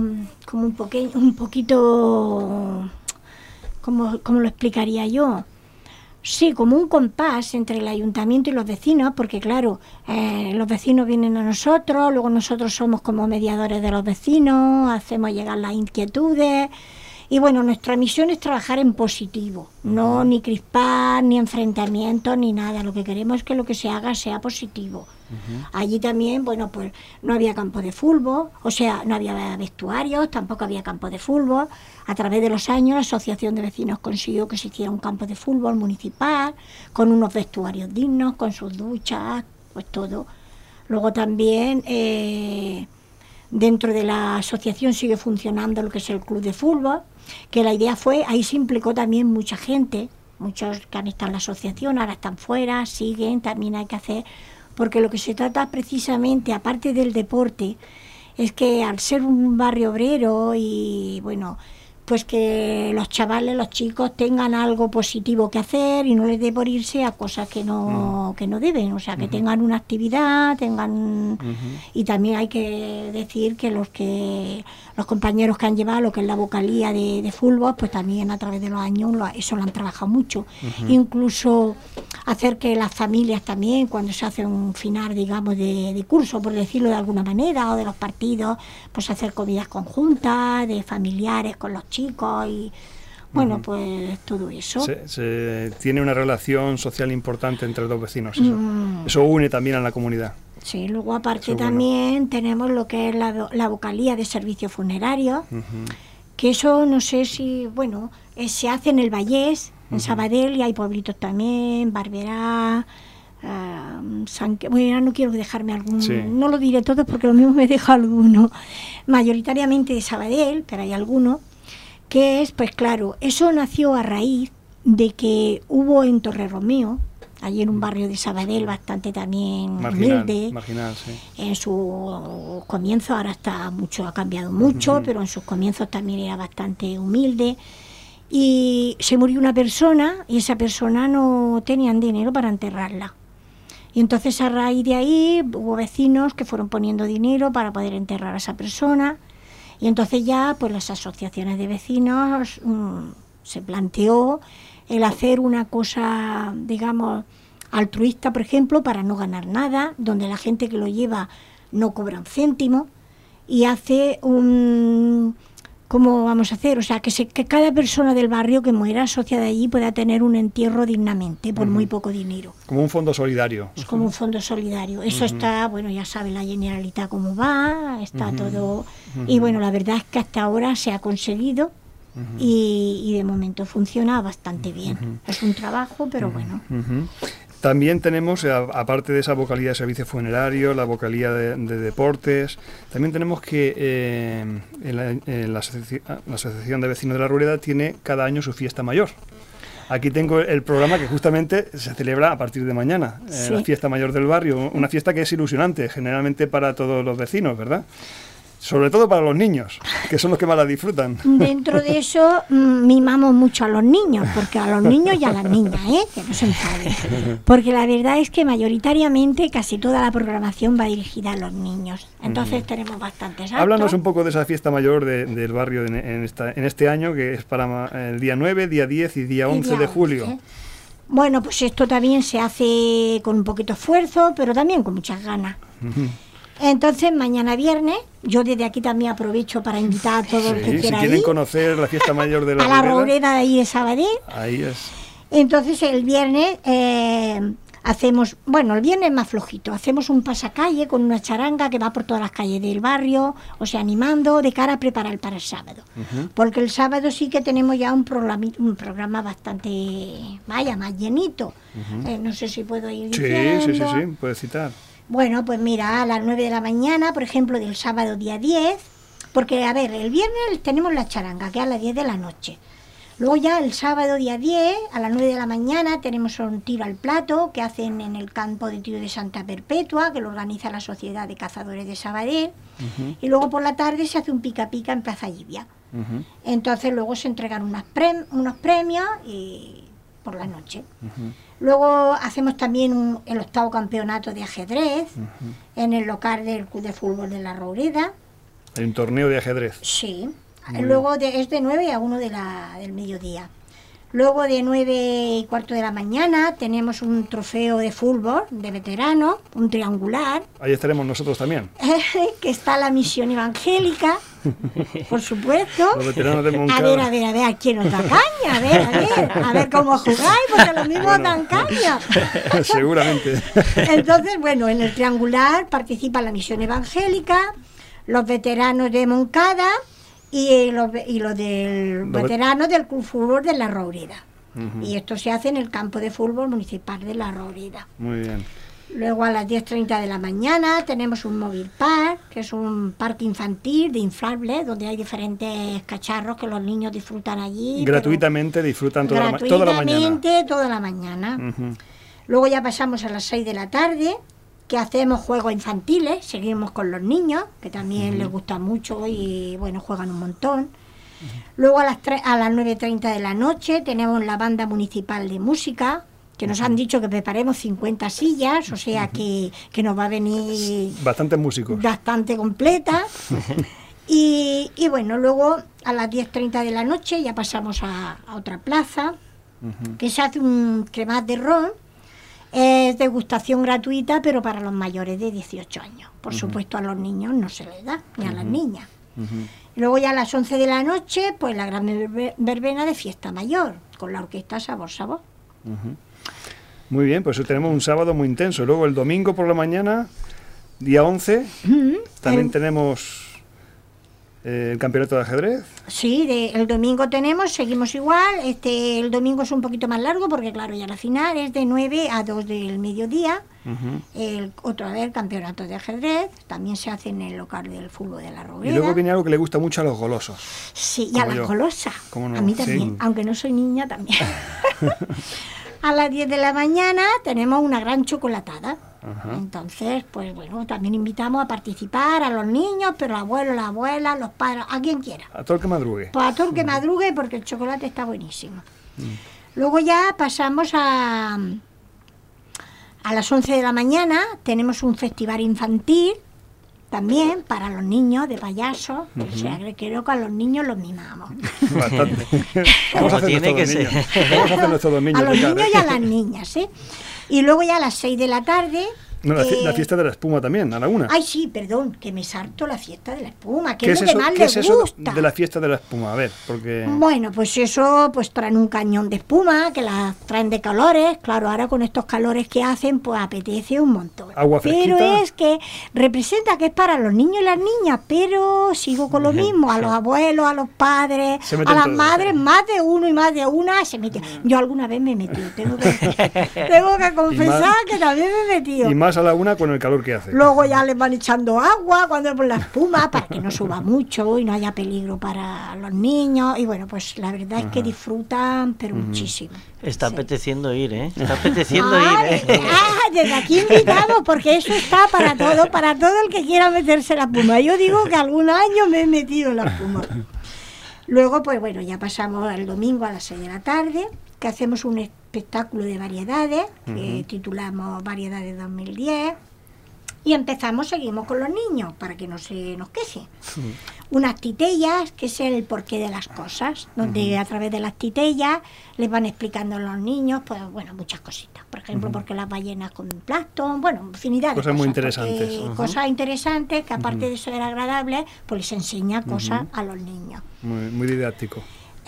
un poquito, ¿cómo lo explicaría yo? Sí, como un compás entre el ayuntamiento y los vecinos, porque claro, los vecinos vienen a nosotros, luego nosotros somos como mediadores de los vecinos, hacemos llegar las inquietudes. Y bueno, nuestra misión es trabajar en positivo, no ni crispar, ni enfrentamientos, ni nada. Lo que queremos es que lo que se haga sea positivo. Allí también, bueno, pues no había campo de fútbol, o sea, no había vestuarios, tampoco había campo de fútbol. A través de los años, la Asociación de Vecinos consiguió que se hiciera un campo de fútbol municipal, con unos vestuarios dignos, con sus duchas, pues todo. Luego también... dentro de la asociación sigue funcionando lo que es el club de fútbol, que la idea fue, ahí se implicó también mucha gente, muchos que han estado en la asociación, ahora están fuera, siguen, también hay que hacer, porque lo que se trata precisamente, aparte del deporte, es que al ser un barrio obrero y bueno, pues que los chavales, los chicos tengan algo positivo que hacer y no les dé por irse a cosas que no deben, o sea, que tengan una actividad, y también hay que decir que los compañeros que han llevado lo que es la vocalía de fútbol, pues también a través de los años eso lo han trabajado mucho. Incluso hacer que las familias también, cuando se hace un final, digamos, de curso, por decirlo de alguna manera, o de los partidos, pues hacer comidas conjuntas, de familiares con los chicos y bueno, pues todo eso. Se tiene una relación social importante entre los vecinos, eso une también a la comunidad. Sí, luego aparte también tenemos lo que es la vocalía de servicios funerarios, que eso no sé si, bueno, se hace en el Vallés, en Sabadell, y hay pueblitos también, Barberá, bueno, no quiero dejarme algún, no lo diré todo porque lo mismo me deja alguno, mayoritariamente de Sabadell, pero hay alguno, que es, pues claro, eso nació a raíz de que hubo en Torreromeo, allí en un barrio de Sabadell bastante también humilde, marginal, sí. En su comienzo, ahora ha cambiado mucho, pero en sus comienzos también era bastante humilde, y se murió una persona y esa persona no tenían dinero para enterrarla. Y entonces a raíz de ahí hubo vecinos que fueron poniendo dinero para poder enterrar a esa persona, y entonces ya pues las asociaciones de vecinos se planteó el hacer una cosa, digamos, altruista, por ejemplo, para no ganar nada, donde la gente que lo lleva no cobra un céntimo, y hace ¿cómo vamos a hacer? O sea, que cada persona del barrio que muera asociada allí pueda tener un entierro dignamente, por muy poco dinero. Como un fondo solidario. Es como un fondo solidario. Eso está, bueno, ya sabe la Generalitat cómo va, está todo. Y bueno, la verdad es que hasta ahora se ha conseguido y de momento funciona bastante bien. Es un trabajo, pero bueno. También tenemos, aparte de esa vocalía de servicios funerarios, la vocalía de deportes, también tenemos que la Asociación de Vecinos de la Roureda tiene cada año su fiesta mayor. Aquí tengo el programa que justamente se celebra a partir de mañana, la fiesta mayor del barrio, una fiesta que es ilusionante, generalmente para todos los vecinos, ¿verdad? Sobre todo para los niños, que son los que más la disfrutan. Dentro de eso mimamos mucho a los niños, porque a los niños y a las niñas, que no se enfaden. Porque la verdad es que mayoritariamente casi toda la programación va dirigida a los niños. Entonces tenemos bastantes actos. Háblanos un poco de esa fiesta mayor del barrio en este año, que es para el día 9, día 10 y día 11 de julio. Bueno, pues esto también se hace con un poquito de esfuerzo, pero también con muchas ganas. Entonces, mañana viernes, yo desde aquí también aprovecho para invitar a todos los que quieran si quieren conocer la fiesta mayor de la Roureda, a la Roureda de ahí de Sabadell. Ahí es. Entonces, el viernes hacemos, bueno, el viernes más flojito, hacemos un pasacalle con una charanga que va por todas las calles del barrio, o sea, animando de cara a preparar para el sábado. Porque el sábado sí que tenemos ya un programa bastante, más llenito. No sé si puedo ir diciendo. Sí, puedes citar. Bueno, pues mira, a las 9 de la mañana, por ejemplo, del sábado día 10, porque, a ver, el viernes tenemos la charanga, que es a las 10 de la noche. Luego ya el sábado día 10, a las 9 de la mañana, tenemos un tiro al plato que hacen en el campo de tiro de Santa Perpetua, que lo organiza la Sociedad de Cazadores de Sabadell. Y luego por la tarde se hace un pica-pica en Plaza Llivia. Entonces luego se entregan unos premios y por la noche. Luego hacemos también el 8º campeonato de ajedrez en el local del Club de Fútbol de la Roureda. Hay un torneo de ajedrez. Sí. Luego es de 9 a 1 del mediodía. Luego de 9:15 de la mañana tenemos un trofeo de fútbol de veteranos, un triangular. Ahí estaremos nosotros también. Que está la misión evangélica, por supuesto. Los veteranos de Moncada. A ver, ¿quién nos da caña? A ver cómo jugáis, porque lo mismo dan caña. Seguramente. Entonces, bueno, en el triangular participa la misión evangélica, los veteranos de Moncada y los veteranos del Club Fútbol de la Roureda. Y esto se hace en el campo de fútbol municipal de la Roureda. Muy bien. Luego a las 10:30 de la mañana tenemos un móvil park, que es un parque infantil de inflables, donde hay diferentes cacharros que los niños disfrutan allí. Gratuitamente disfrutan toda la mañana. Gratuitamente toda la mañana. Luego ya pasamos a las 6 de la tarde, que hacemos juegos infantiles, seguimos con los niños, que también les gusta mucho y bueno, juegan un montón. Luego a las 9:30 de la noche tenemos la banda municipal de música, que nos han dicho que preparemos 50 sillas, o sea que nos va a venir bastantes músicos, bastante completa. Y bueno, luego a las 10:30 de la noche ya pasamos a otra plaza, que se hace un cremat de ron. Es degustación gratuita, pero para los mayores de 18 años. Por supuesto, a los niños no se les da, ni a las niñas. Y luego ya a las 11 de la noche, pues la gran verbena de fiesta mayor, con la orquesta Sabor Sabor. Muy bien, pues tenemos un sábado muy intenso. Luego el domingo por la mañana, día 11, también tenemos el campeonato de ajedrez. Sí, el domingo seguimos igual. El domingo es un poquito más largo porque, claro, ya la final es de 9 a 2 del mediodía. El campeonato de ajedrez también se hace en el local del fútbol de la Robreda. Y luego viene algo que le gusta mucho a los golosos. Sí, y a las golosas. No? A mí también, sí. Aunque no soy niña también. A las 10 de la mañana tenemos una gran chocolatada. Entonces, pues bueno, también invitamos a participar a los niños, pero abuelos, las abuelas, los padres, a quien quiera. A todo el que madrugue. Pues a todo el que madrugue, porque el chocolate está buenísimo. Luego ya pasamos a las 11 de la mañana, tenemos un festival infantil, también para los niños, de payasos. O sea, creo que a los niños los mimamos. Bastante. Vamos a hacer nuestros dos niños. A los niños y a las niñas, ¿eh? Y luego ya a las 6 de la tarde... No, la fiesta de la espuma también, a la 1. Ay, sí, perdón, que me salto la fiesta de la espuma, que ¿Qué es lo que más les gusta? Eso de la fiesta de la espuma? A ver, porque... Bueno, pues eso, pues traen un cañón de espuma, que las traen de colores. Claro, ahora con estos calores que hacen, pues apetece un montón. Agua fresquita. Pero es que representa que es para los niños y las niñas, pero sigo con lo mismo, a los abuelos, a los padres, a las madres, más de uno y más de una se meten. Yo alguna vez me he metido, tengo que confesar que también me he metido. Y más a la 1 con el calor que hace. Luego ya les van echando agua cuando por la espuma para que no suba mucho y no haya peligro para los niños. Y bueno, pues la verdad es que disfrutan, pero muchísimo. Está apeteciendo ir, ¿eh? Está apeteciendo ir, ¿eh? Desde aquí invitamos, porque eso está para todo el que quiera meterse la espuma. Yo digo que algún año me he metido en la espuma. Luego, pues bueno, ya pasamos el domingo a las 6 de la tarde, que hacemos un espectáculo de variedades, que titulamos Variedades 2010, y seguimos con los niños, para que no se nos queje. Unas titellas, que es el porqué de las cosas, donde a través de las titellas les van explicando a los niños, pues bueno, muchas cositas. Por ejemplo, porque las ballenas con plancton, bueno, infinidad de cosas. Muy interesantes. Cosas interesantes, que aparte de ser agradables, pues les enseña cosas a los niños. Muy didáctico.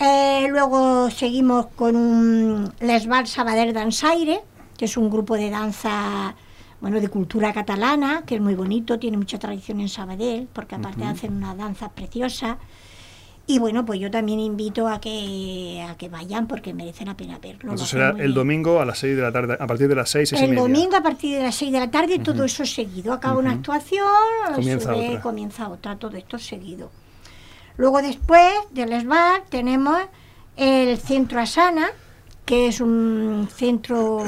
Luego seguimos con un l'Esbal Sabadell Dansaire, que es un grupo de danza, bueno, de cultura catalana, que es muy bonito, tiene mucha tradición en Sabadell, porque aparte hacen unas danzas preciosas. Y bueno, pues yo también invito a que vayan, porque merece la pena verlo. Eso será el domingo a las 6 de la tarde, a partir de las 6, 6 y media. El domingo a partir de las 6 de la tarde, todo eso seguido. Acaba una actuación, comienza otra, todo esto seguido. Luego después del Esbar tenemos el Centro Asana, que es un centro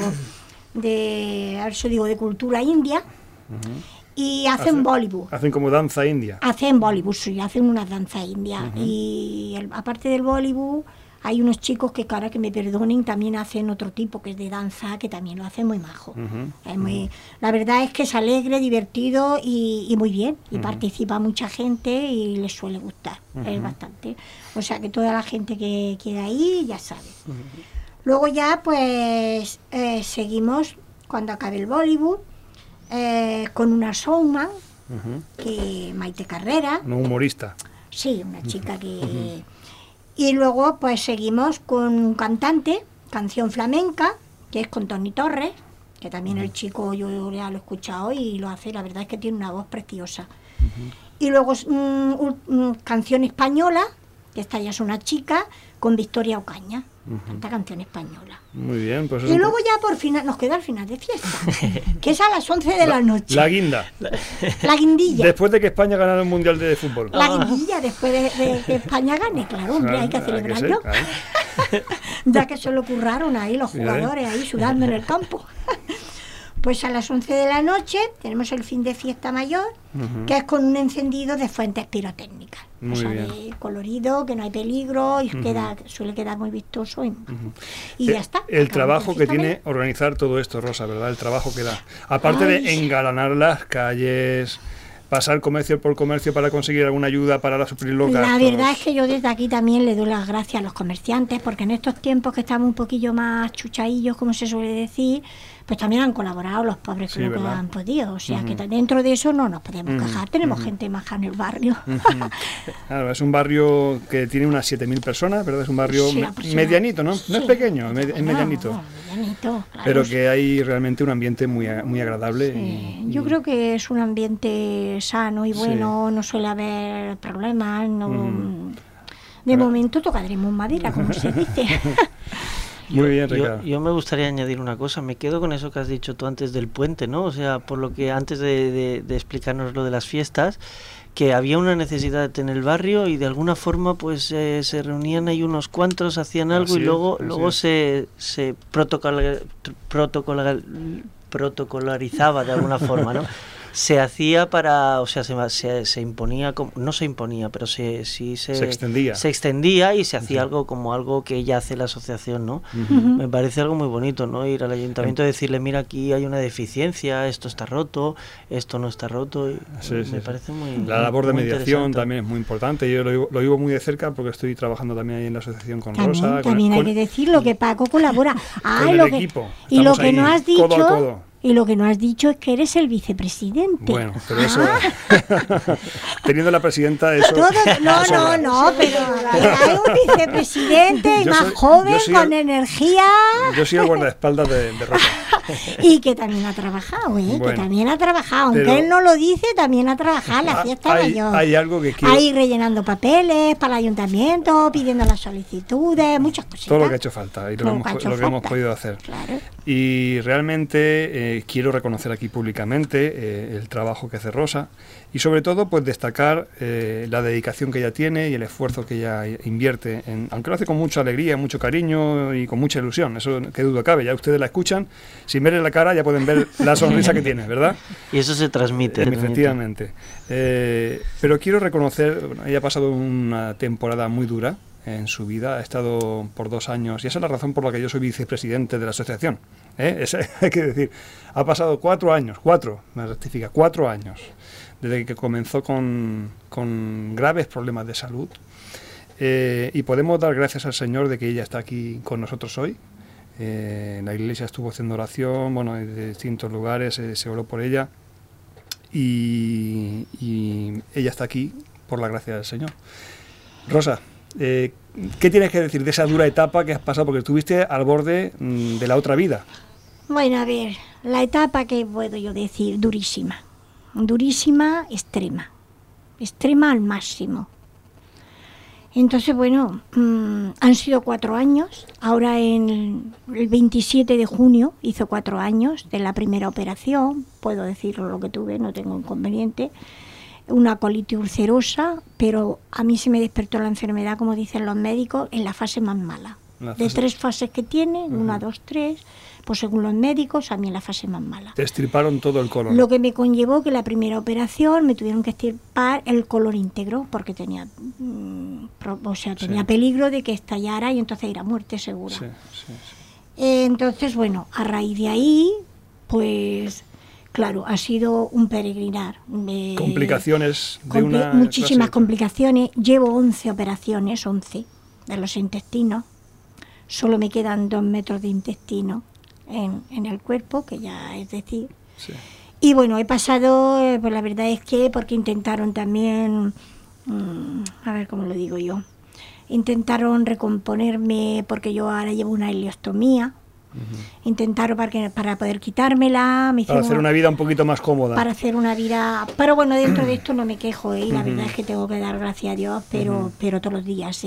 de cultura india, y hacen Bollywood. Hacen como danza india. Hacen Bollywood, sí, hacen una danza india. Y aparte del Bollywood, hay unos chicos que, ahora que me perdonen, también hacen otro tipo que es de danza, que también lo hacen muy majo. La verdad es que es alegre, divertido y muy bien. Y participa mucha gente y les suele gustar. Es bastante. O sea que toda la gente que quiera ir ya sabe. Luego ya pues seguimos, cuando acabe el Bollywood, con una showman, que Maite Carrera. Una humorista. Sí, una chica que... Y luego pues seguimos con un cantante, canción flamenca, que es con Toni Torres, que también el chico yo ya lo he escuchado y lo hace, la verdad es que tiene una voz preciosa. Y luego canción española, que esta ya es una chica, con Victoria Ocaña, canta canción española. Muy bien, pues y luego ya por final nos queda el final de fiesta, que es a las 11 de la noche. La guinda. La guindilla. Después de que España ganara el Mundial de Fútbol. La guindilla, después de que España gane, claro, hombre, hay que celebrarlo. Ya que se lo curraron ahí los jugadores, ahí sudando en el campo. Pues a las 11 de la noche tenemos el fin de fiesta mayor, que es con un encendido de fuentes pirotécnicas. Muy bien. De colorido, que no hay peligro, y suele quedar muy vistoso y ya está. El trabajo que tiene organizar todo esto, Rosa, ¿verdad? El trabajo que da. Aparte de engalanar las calles, pasar comercio por comercio para conseguir alguna ayuda para suplir los gastos. La verdad es que yo desde aquí también le doy las gracias a los comerciantes, porque en estos tiempos que estamos un poquillo más chuchaillos, como se suele decir, pues también han colaborado los pobres que lo que han podido. O sea, que dentro de eso no nos podemos quejar. Tenemos gente maja en el barrio. Claro, es un barrio que tiene unas 7.000 personas, ¿verdad? Es un barrio medianito, ¿no? No es pequeño, es medianito. Medianito, claro. Pero que hay realmente un ambiente muy agradable. Sí. Yo creo que es un ambiente sano y bueno, no suele haber problemas. De momento tocaremos madera, como se dice. Muy bien, Ricardo. Yo me gustaría añadir una cosa, me quedo con eso que has dicho tú antes del puente, ¿no? O sea, por lo que antes de explicarnos lo de las fiestas, que había una necesidad en el barrio y de alguna forma pues se reunían ahí unos cuantos, hacían algo y luego se protocolarizaba de alguna forma, ¿no? Se hacía para, o sea, se imponía, no se imponía, pero se extendía y se hacía algo que ya hace la asociación, ¿no? Me parece algo muy bonito, ¿no? Ir al ayuntamiento y decirle, mira, aquí hay una deficiencia, esto está roto, esto no está roto, y me parece muy la labor de mediación también es muy importante. Yo lo vivo muy de cerca porque estoy trabajando también ahí en la asociación con Rosa. También hay que decirlo, que Paco colabora. Con el equipo. Y lo que no has dicho... Codo a codo. Y lo que no has dicho es que eres el vicepresidente. Bueno, pero eso... teniendo la presidenta, eso... No, pero hay un vicepresidente más joven, con energía... Yo soy el guardaespaldas de Rosa. Y que también ha trabajado, bueno, que también ha trabajado. Aunque él no lo dice, también ha trabajado en la fiesta mayor. Hay algo que quiero... Ahí rellenando papeles para el ayuntamiento, pidiendo las solicitudes, muchas cositas. Todo lo que ha hecho falta y lo que hemos podido hacer. Claro. Y realmente quiero reconocer aquí públicamente el trabajo que hace Rosa y sobre todo pues destacar la dedicación que ella tiene y el esfuerzo que ella invierte, aunque lo hace con mucha alegría, mucho cariño y con mucha ilusión, eso que duda cabe. Ya ustedes la escuchan, sin verle la cara ya pueden ver la sonrisa que tiene, ¿verdad? Y eso se transmite. Efectivamente. Pero quiero reconocer, ella ha pasado una temporada muy dura en su vida, ha estado por 2 años, y esa es la razón por la que yo soy vicepresidente de la asociación. Hay que decir, ha pasado 4 años, 4 años, desde que comenzó con graves problemas de salud, y podemos dar gracias al Señor de que ella está aquí con nosotros hoy. La iglesia estuvo haciendo oración, bueno, en distintos lugares se oró por ella, y ella está aquí por la gracia del Señor. Rosa, ¿qué tienes que decir de esa dura etapa que has pasado? Porque estuviste al borde de la otra vida. Bueno, a ver, la etapa que puedo yo decir, durísima, extrema al máximo. Entonces, bueno, han sido 4 años, ahora el 27 de junio hizo 4 años de la primera operación, puedo decirlo lo que tuve, no tengo inconveniente. Una colitis ulcerosa, pero a mí se me despertó la enfermedad, como dicen los médicos, en la fase más mala. De 3 fases que tiene, 1, 2, 3, pues según los médicos, a mí en la fase más mala. Te extirparon todo el colon. Lo que me conllevó que la primera operación me tuvieron que extirpar el colon íntegro, porque tenía peligro de que estallara y entonces era muerte segura. Entonces, bueno, a raíz de ahí, pues... Claro, ha sido un peregrinar. Complicaciones de muchísimas complicaciones. Llevo 11 operaciones, 11 de los intestinos. Solo me quedan 2 metros de intestino en el cuerpo, que ya es decir. Sí. Y bueno, he pasado, pues la verdad es que porque intentaron también, a ver cómo lo digo yo, intentaron recomponerme porque yo ahora llevo una ileostomía. Intentaron para poder quitármela, para hacer una vida un poquito más cómoda. Para hacer una vida, pero bueno, dentro de esto no me quejo, y la verdad es que tengo que dar gracias a Dios, pero todos los días,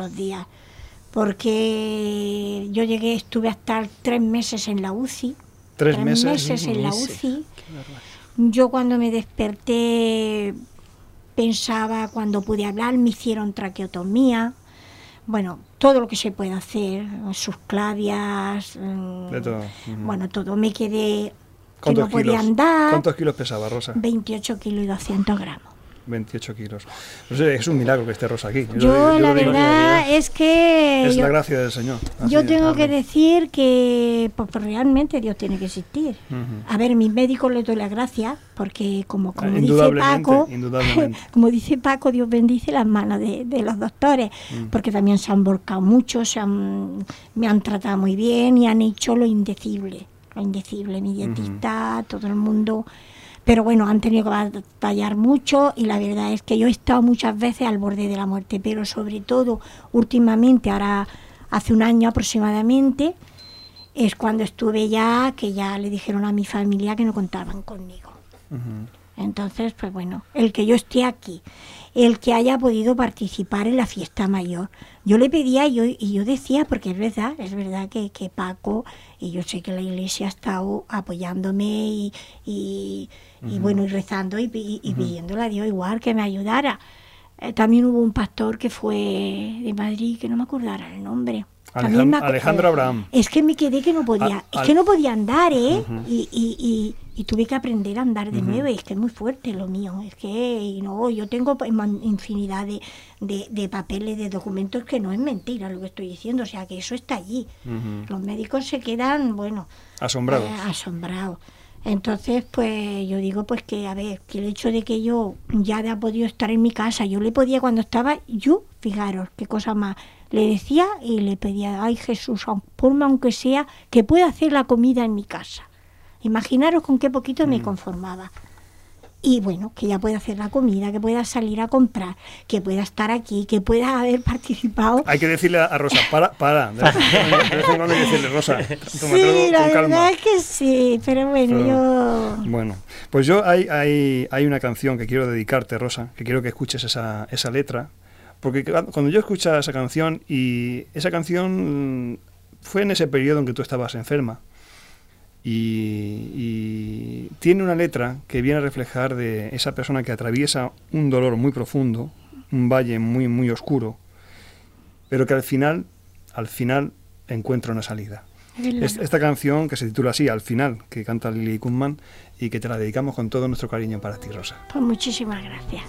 porque yo estuve hasta 3 meses en la UCI. 3 meses en la UCI. Yo cuando me desperté pensaba, cuando pude hablar, me hicieron traqueotomía. Bueno, todo lo que se puede hacer, subclavias, de todo. Bueno, todo. Me quedé que no podía andar. ¿Cuántos kilos pesaba Rosa? 28 kilos y 200 gramos. 28 kilos. No sé, es un milagro que esté Rosa aquí. Yo la verdad es que... Es la gracia del Señor. Yo tengo que decir que pues realmente Dios tiene que existir. A ver, mis médicos les doy las gracias porque como dice Paco, como dice Paco, Dios bendice las manos de los doctores, porque también se han volcado mucho, me han tratado muy bien y han hecho lo indecible, mi dietista, todo el mundo... Pero bueno, han tenido que batallar mucho y la verdad es que yo he estado muchas veces al borde de la muerte, pero sobre todo últimamente, ahora hace un año aproximadamente, es cuando estuve ya, que ya le dijeron a mi familia que no contaban conmigo. Entonces, pues bueno, el que yo esté aquí, el que haya podido participar en la fiesta mayor. Yo le pedía y yo decía, porque es verdad que Paco, y yo sé que la iglesia ha estado apoyándome y bueno, y rezando y pidiéndole a Dios igual que me ayudara. También hubo un pastor que fue de Madrid, que no me acordara el nombre. Alejandro Abraham. Es que me quedé que no podía, que no podía andar, y tuve que aprender a andar de nuevo, es que es muy fuerte lo mío, es que yo tengo infinidad de papeles, de documentos, que no es mentira lo que estoy diciendo, o sea que eso está allí. Los médicos se quedan, asombrados. Asombrados. Entonces, pues yo digo pues que, a ver, que el hecho de que yo ya haya podido estar en mi casa, yo le podía cuando estaba, fijaros, qué cosa más, le decía y le pedía, ay Jesús, ponme aunque sea, que pueda hacer la comida en mi casa. Imaginaros con qué poquito me conformaba. Y bueno, que ya pueda hacer la comida, que pueda salir a comprar, que pueda estar aquí, que pueda haber participado. Hay que decirle a Rosa, para. De vez en cuando hay que decirle, Rosa, sí, la verdad es que sí, pero bueno, Bueno, pues yo hay una canción que quiero dedicarte, Rosa, que quiero que escuches esa letra, porque cuando yo escucho esa canción, y esa canción fue en ese periodo en que tú estabas enferma, y tiene una letra que viene a reflejar de esa persona que atraviesa un dolor muy profundo, un valle muy muy oscuro, pero que al final encuentra una salida. Esta canción, que se titula así, Al final, que canta Lili Kunman, y que te la dedicamos con todo nuestro cariño para ti, Rosa. Pues muchísimas gracias.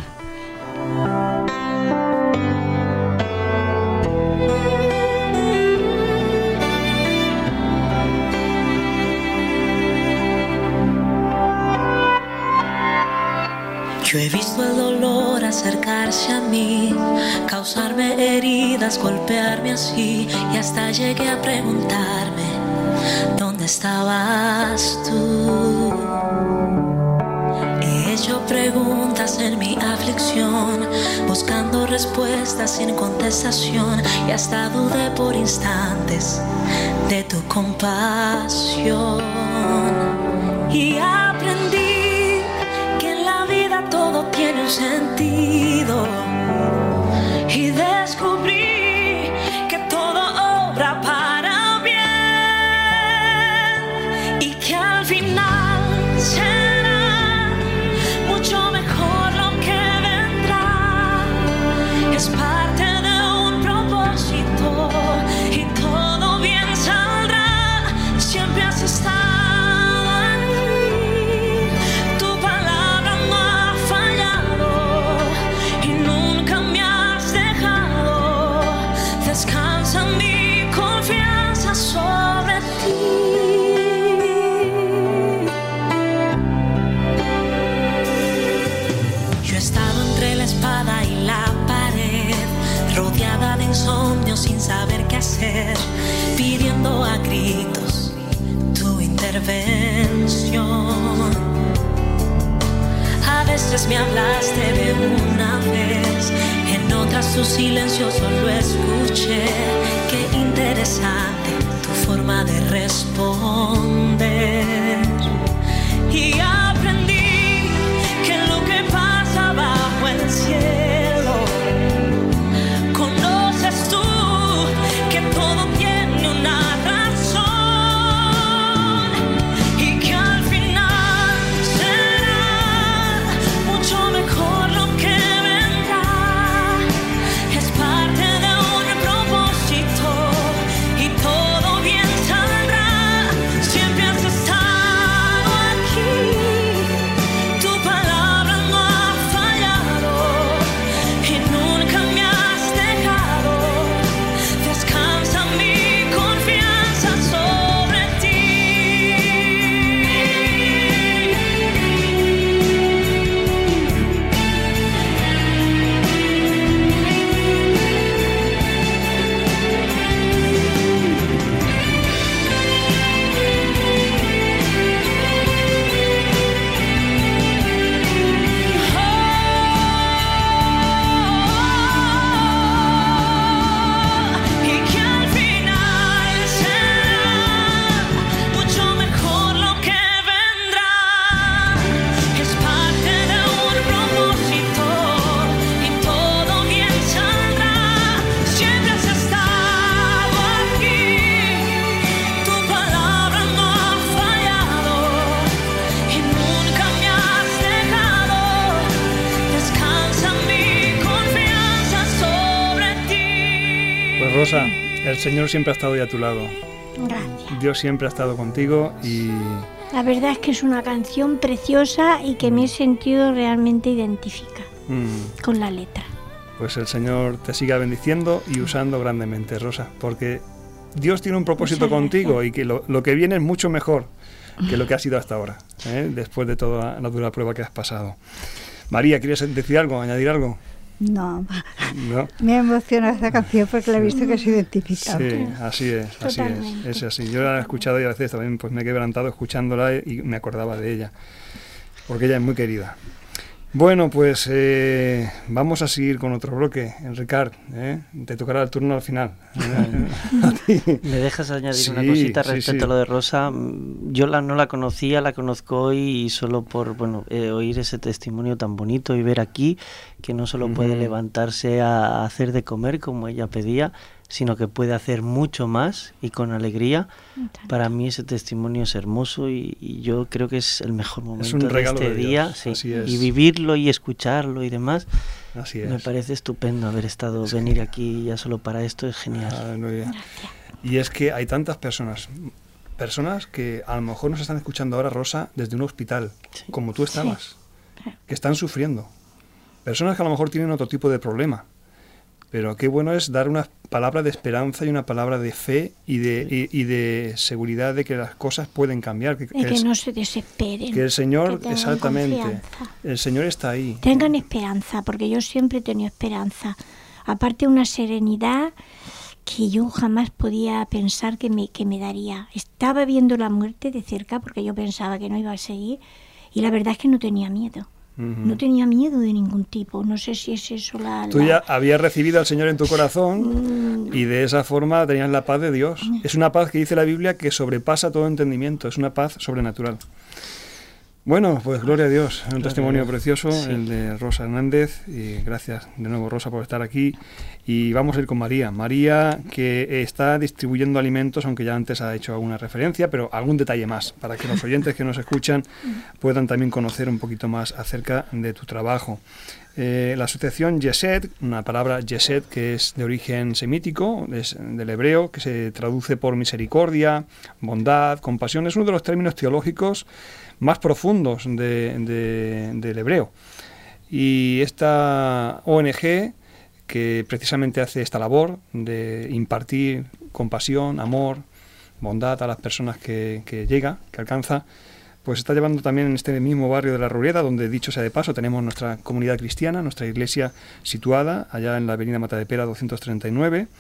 Yo he visto el dolor acercarse a mí, causarme heridas, golpearme así, y hasta llegué a preguntarme, ¿dónde estabas tú? He hecho preguntas en mi aflicción, buscando respuestas sin contestación, y hasta dudé por instantes de tu compasión. Y aprendí todo tiene un sentido, y descubrí que todo obra para bien, y que al final será mucho mejor lo que vendrá. Es parte de un propósito y todo bien saldrá. Siempre has estado sin saber qué hacer, pidiendo a gritos tu intervención. A veces me hablaste de una vez, en otras tu silencio solo escuché. Qué interesante tu forma de responder. Y aprendí que lo que pasa bajo el cielo, conoces tú que todo tiene una razón, y que al final será mucho mejor lo que vendrá. Es parte de un propósito y todo bien saldrá. Siempre Señor siempre ha estado ahí a tu lado. Gracias. Dios siempre ha estado contigo y... La verdad es que es una canción preciosa y que me he sentido realmente identificada con la letra. Pues el Señor te siga bendiciendo y usando grandemente, Rosa, porque Dios tiene un propósito contigo y que lo que viene es mucho mejor que lo que ha sido hasta ahora, después de toda la dura prueba que has pasado. María, ¿quieres decir algo, añadir algo? No, me emociona esta canción porque la he visto que es identificable. Sí, así es así. Yo la he escuchado y a veces también pues me he quebrantado escuchándola y me acordaba de ella, porque ella es muy querida. Bueno, pues vamos a seguir con otro bloque. Ricard, te tocará el turno al final. ¿Me dejas añadir una cosita respecto a lo de Rosa? Yo no la conocía, la conozco hoy y solo por oír ese testimonio tan bonito y ver aquí que no solo puede levantarse a hacer de comer como ella pedía, sino que puede hacer mucho más y con alegría. Para mí ese testimonio es hermoso y yo creo que es el mejor momento de este día. Sí, y vivirlo y escucharlo y demás. Así es. Me parece estupendo haber venir aquí ya solo para esto, es genial. Y es que hay tantas personas que a lo mejor nos están escuchando ahora, Rosa, desde un hospital, como tú estabas, que están sufriendo. Personas que a lo mejor tienen otro tipo de problema. Pero qué bueno es dar una palabra de esperanza y una palabra de fe y de seguridad de que las cosas pueden cambiar. Que no se desesperen. Que el Señor, que exactamente, confianza. El Señor está ahí. Tengan esperanza, porque yo siempre he tenido esperanza. Aparte una serenidad que yo jamás podía pensar que me daría. Estaba viendo la muerte de cerca porque yo pensaba que no iba a seguir y la verdad es que no tenía miedo. No tenía miedo de ningún tipo. No sé si es eso Tú ya habías recibido al Señor en tu corazón y de esa forma tenías la paz de Dios. Es una paz que dice la Biblia que sobrepasa todo entendimiento. Es una paz sobrenatural. Bueno, pues gloria a Dios. Un testimonio precioso, el de Rosa Hernández. Y gracias de nuevo, Rosa, por estar aquí. Y vamos a ir con María. María, que está distribuyendo alimentos, aunque ya antes ha hecho alguna referencia, pero algún detalle más, para que los oyentes que nos escuchan puedan también conocer un poquito más acerca de tu trabajo. La asociación Yesed, una palabra Yesed que es de origen semítico, es del hebreo, que se traduce por misericordia, bondad, compasión, es uno de los términos teológicos más profundos del hebreo. Y esta ONG, que precisamente hace esta labor de impartir compasión, amor, bondad a las personas que alcanza, pues está llevando también en este mismo barrio de La Roureda, donde, dicho sea de paso, tenemos nuestra comunidad cristiana, nuestra iglesia situada allá en la avenida Matadepera 239,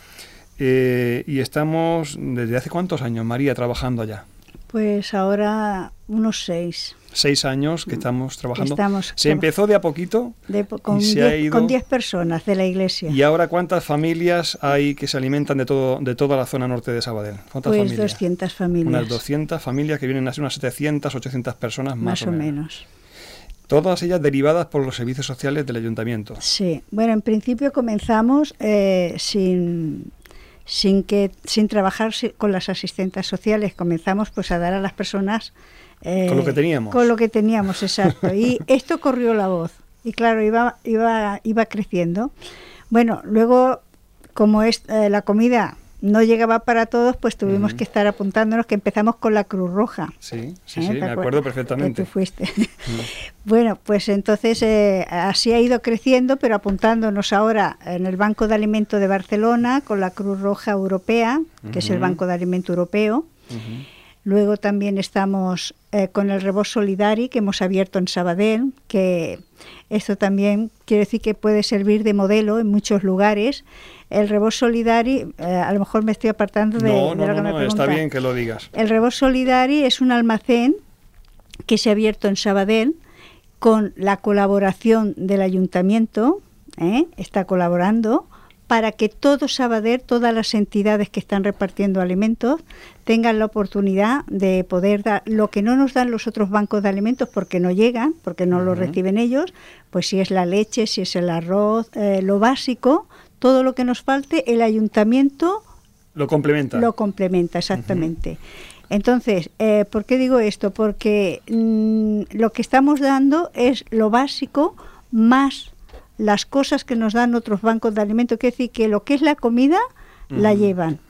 y estamos, ¿desde hace cuántos años, María, trabajando allá? Pues ahora unos 6. 6 años que estamos trabajando. Se empezó de a poquito con y se ha ido. Con 10 personas de la iglesia. ¿Y ahora cuántas familias hay que se alimentan de toda la zona norte de Sabadell? ¿Cuántas pues familias? 200 familias. Unas 200 familias que vienen a ser unas 700, 800 personas más o menos. Todas ellas derivadas por los servicios sociales del ayuntamiento. Sí, bueno, en principio comenzamos sin trabajar con las asistentes sociales, comenzamos pues a dar a las personas con lo que teníamos. Con lo que teníamos, exacto. Y esto corrió la voz. Y claro, iba creciendo. Bueno, luego, como la comida no llegaba para todos, pues tuvimos que estar apuntándonos, que empezamos con la Cruz Roja. Sí, me acuerdo perfectamente. Que tú fuiste. Bueno, pues entonces así ha ido creciendo, pero apuntándonos ahora en el Banco de Alimento de Barcelona con la Cruz Roja Europea, que es el Banco de Alimento Europeo. Luego también estamos con el Rebós Solidari, que hemos abierto en Sabadell, que esto también quiere decir que puede servir de modelo en muchos lugares. El Rebós Solidari, a lo mejor me estoy apartando de lo que me preguntas. Está bien que lo digas. El Rebós Solidari es un almacén que se ha abierto en Sabadell con la colaboración del ayuntamiento, está colaborando para que todo Sabadell, todas las entidades que están repartiendo alimentos, tengan la oportunidad de poder dar lo que no nos dan los otros bancos de alimentos porque no llegan, porque no lo reciben ellos, pues si es la leche, si es el arroz, lo básico, todo lo que nos falte, el ayuntamiento lo complementa. Lo complementa, exactamente. Entonces, ¿por qué digo esto? Porque lo que estamos dando es lo básico más las cosas que nos dan otros bancos de alimentos, que es decir, que lo que es la comida la llevan.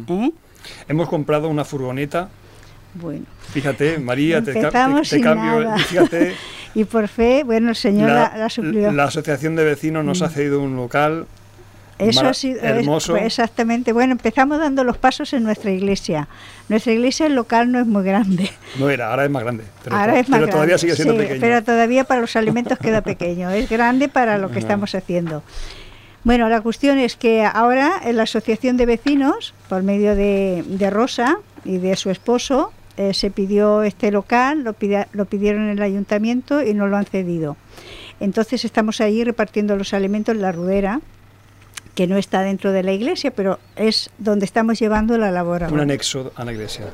Hemos comprado una furgoneta. Bueno, fíjate, María, te empezamos sin cambio, nada. fíjate. Y por fe, bueno, el Señor la suplió. La asociación de vecinos nos ha cedido un local Eso ha sido hermoso. Exactamente. Bueno, empezamos dando los pasos en nuestra iglesia. Nuestra iglesia, el local no es muy grande. No era, ahora es más grande. Pero, Ahora es más pero todavía grande, sigue siendo sí, pequeño. pero todavía para los alimentos queda pequeño. Es grande para lo que estamos haciendo. Bueno, la cuestión es que ahora en la asociación de vecinos, por medio de Rosa y de su esposo, se pidió este local, lo pidieron en el ayuntamiento y nos lo han cedido. Entonces estamos ahí repartiendo los alimentos en la Rudera, que no está dentro de la iglesia, pero es donde estamos llevando la labor ahora. Un anexo a la iglesia.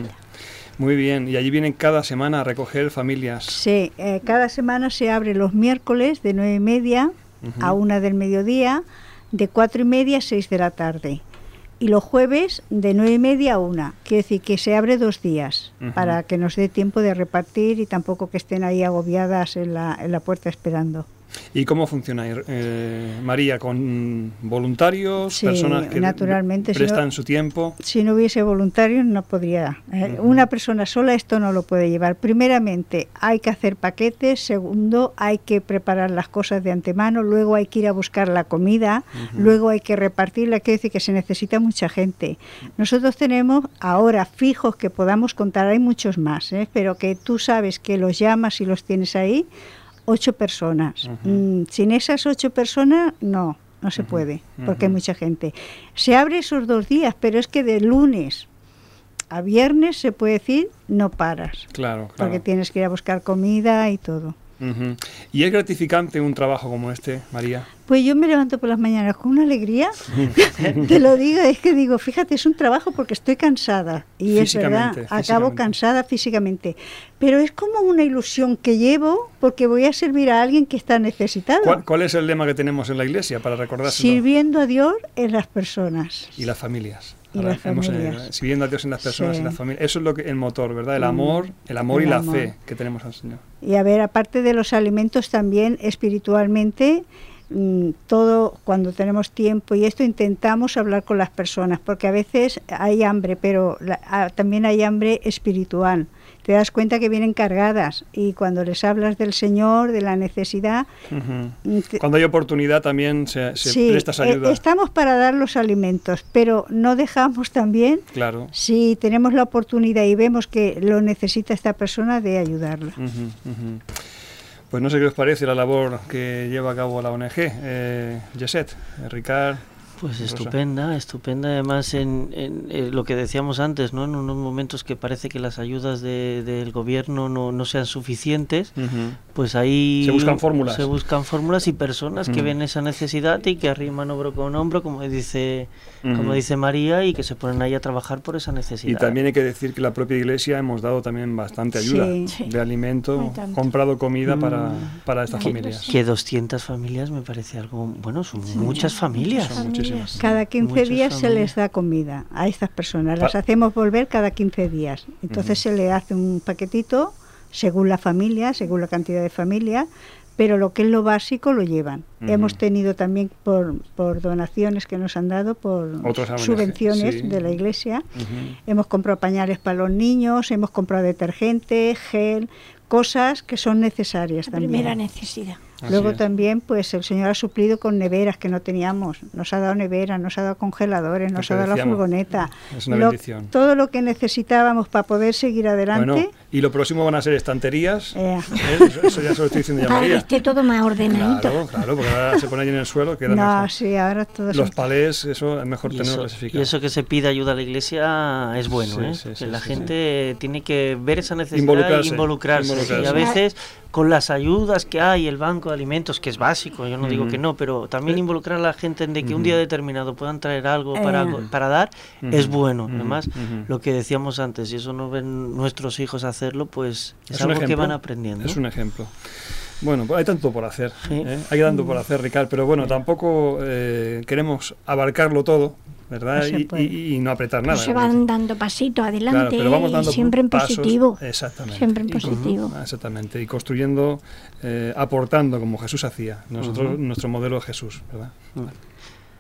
Muy bien, y allí vienen cada semana a recoger familias. Sí, cada semana se abre los miércoles de 9:30 a 1 del mediodía, de 4:30 a 6 de la tarde. Y los jueves de 9:30 a 1. Quiere decir que se abre 2 días para que nos dé tiempo de repartir y tampoco que estén ahí agobiadas en la puerta esperando. ¿Y cómo funciona, María? ¿Con voluntarios, sí, personas que naturalmente, prestan su tiempo? Si no hubiese voluntarios no podría. Una persona sola esto no lo puede llevar. Primeramente hay que hacer paquetes, segundo hay que preparar las cosas de antemano, luego hay que ir a buscar la comida, luego hay que repartirla, quiere decir que se necesita mucha gente. Nosotros tenemos ahora fijos que podamos contar, hay muchos más, pero que tú sabes que los llamas y los tienes ahí, 8 personas. Sin esas 8 personas, no se puede, porque hay mucha gente. Se abre esos 2 días, pero es que de lunes a viernes, se puede decir, no paras. Claro. Porque tienes que ir a buscar comida y todo. ¿Y es gratificante un trabajo como este, María? Pues yo me levanto por las mañanas con una alegría, te lo digo, es que digo, fíjate, es un trabajo porque estoy cansada, y es verdad, acabo cansada físicamente, pero es como una ilusión que llevo porque voy a servir a alguien que está necesitado. ¿Cuál es el lema que tenemos en la iglesia para recordárselo? Sirviendo a Dios en las personas. Y las familias. Y las familias. Sirviendo a Dios en las personas y las familias. Eso es lo que el motor, ¿verdad? El amor y la fe que tenemos al Señor. Y a ver, aparte de los alimentos, también espiritualmente, todo, cuando tenemos tiempo y esto, intentamos hablar con las personas, porque a veces hay hambre, pero también hay hambre espiritual. Te das cuenta que vienen cargadas, y cuando les hablas del Señor, de la necesidad... Cuando hay oportunidad también se presta esa ayuda. Estamos para dar los alimentos, pero no dejamos también, si tenemos la oportunidad y vemos que lo necesita esta persona, de ayudarla. Pues no sé qué os parece la labor que lleva a cabo la ONG, Jesset, Ricard. Pues estupenda, además en lo que decíamos antes, ¿no? En unos momentos que parece que las ayudas del gobierno no sean suficientes, pues ahí se buscan fórmulas y personas que ven esa necesidad y que arriman hombro con hombro, como dice María, y que se ponen ahí a trabajar por esa necesidad. Y también hay que decir que la propia iglesia hemos dado también bastante ayuda de alimento, comprado comida para estas familias. Que 200 familias me parece algo, bueno, son muchas familias. Son muchísimas. Cada 15 días se les da comida a estas personas, las hacemos volver cada 15 días. Entonces se le hace un paquetito según la familia, según la cantidad de familia, pero lo que es lo básico lo llevan. Hemos tenido también por donaciones que nos han dado, por subvenciones de la iglesia. Hemos comprado pañales para los niños, hemos comprado detergente, gel, cosas que son necesarias también. Primera necesidad. Luego también, pues el Señor ha suplido con neveras que no teníamos. Nos ha dado neveras, nos ha dado congeladores, nos ha dado la furgoneta. Es una bendición. Todo lo que necesitábamos para poder seguir adelante. Bueno, y lo próximo van a ser estanterías. Eso ya se lo estoy diciendo ya, María. Para que esté todo más ordenadito. Claro, porque ahora se pone allí en el suelo, queda mejor. Sí, ahora todo los palés, eso es mejor tenerlo clasificado. Y eso que se pida ayuda a la iglesia es bueno, que la gente tiene que ver esa necesidad e involucrarse. Y a veces con las ayudas que hay, el banco de alimentos, que es básico, yo no digo que no, pero también involucrar a la gente en de que un día determinado puedan traer algo para dar, es bueno. Además, lo que decíamos antes, si eso no ven nuestros hijos hacerlo, pues es algo que van aprendiendo. Es un ejemplo. Bueno, pues hay tanto por hacer, hay tanto por hacer, Ricard, pero bueno, tampoco queremos abarcarlo todo, ¿verdad? Y no apretar nada. Se van dando pasitos adelante, pero vamos dando siempre en positivo. Exactamente. Siempre en positivo. Exactamente, y construyendo, aportando como Jesús hacía. Nosotros, nuestro modelo es Jesús, ¿verdad?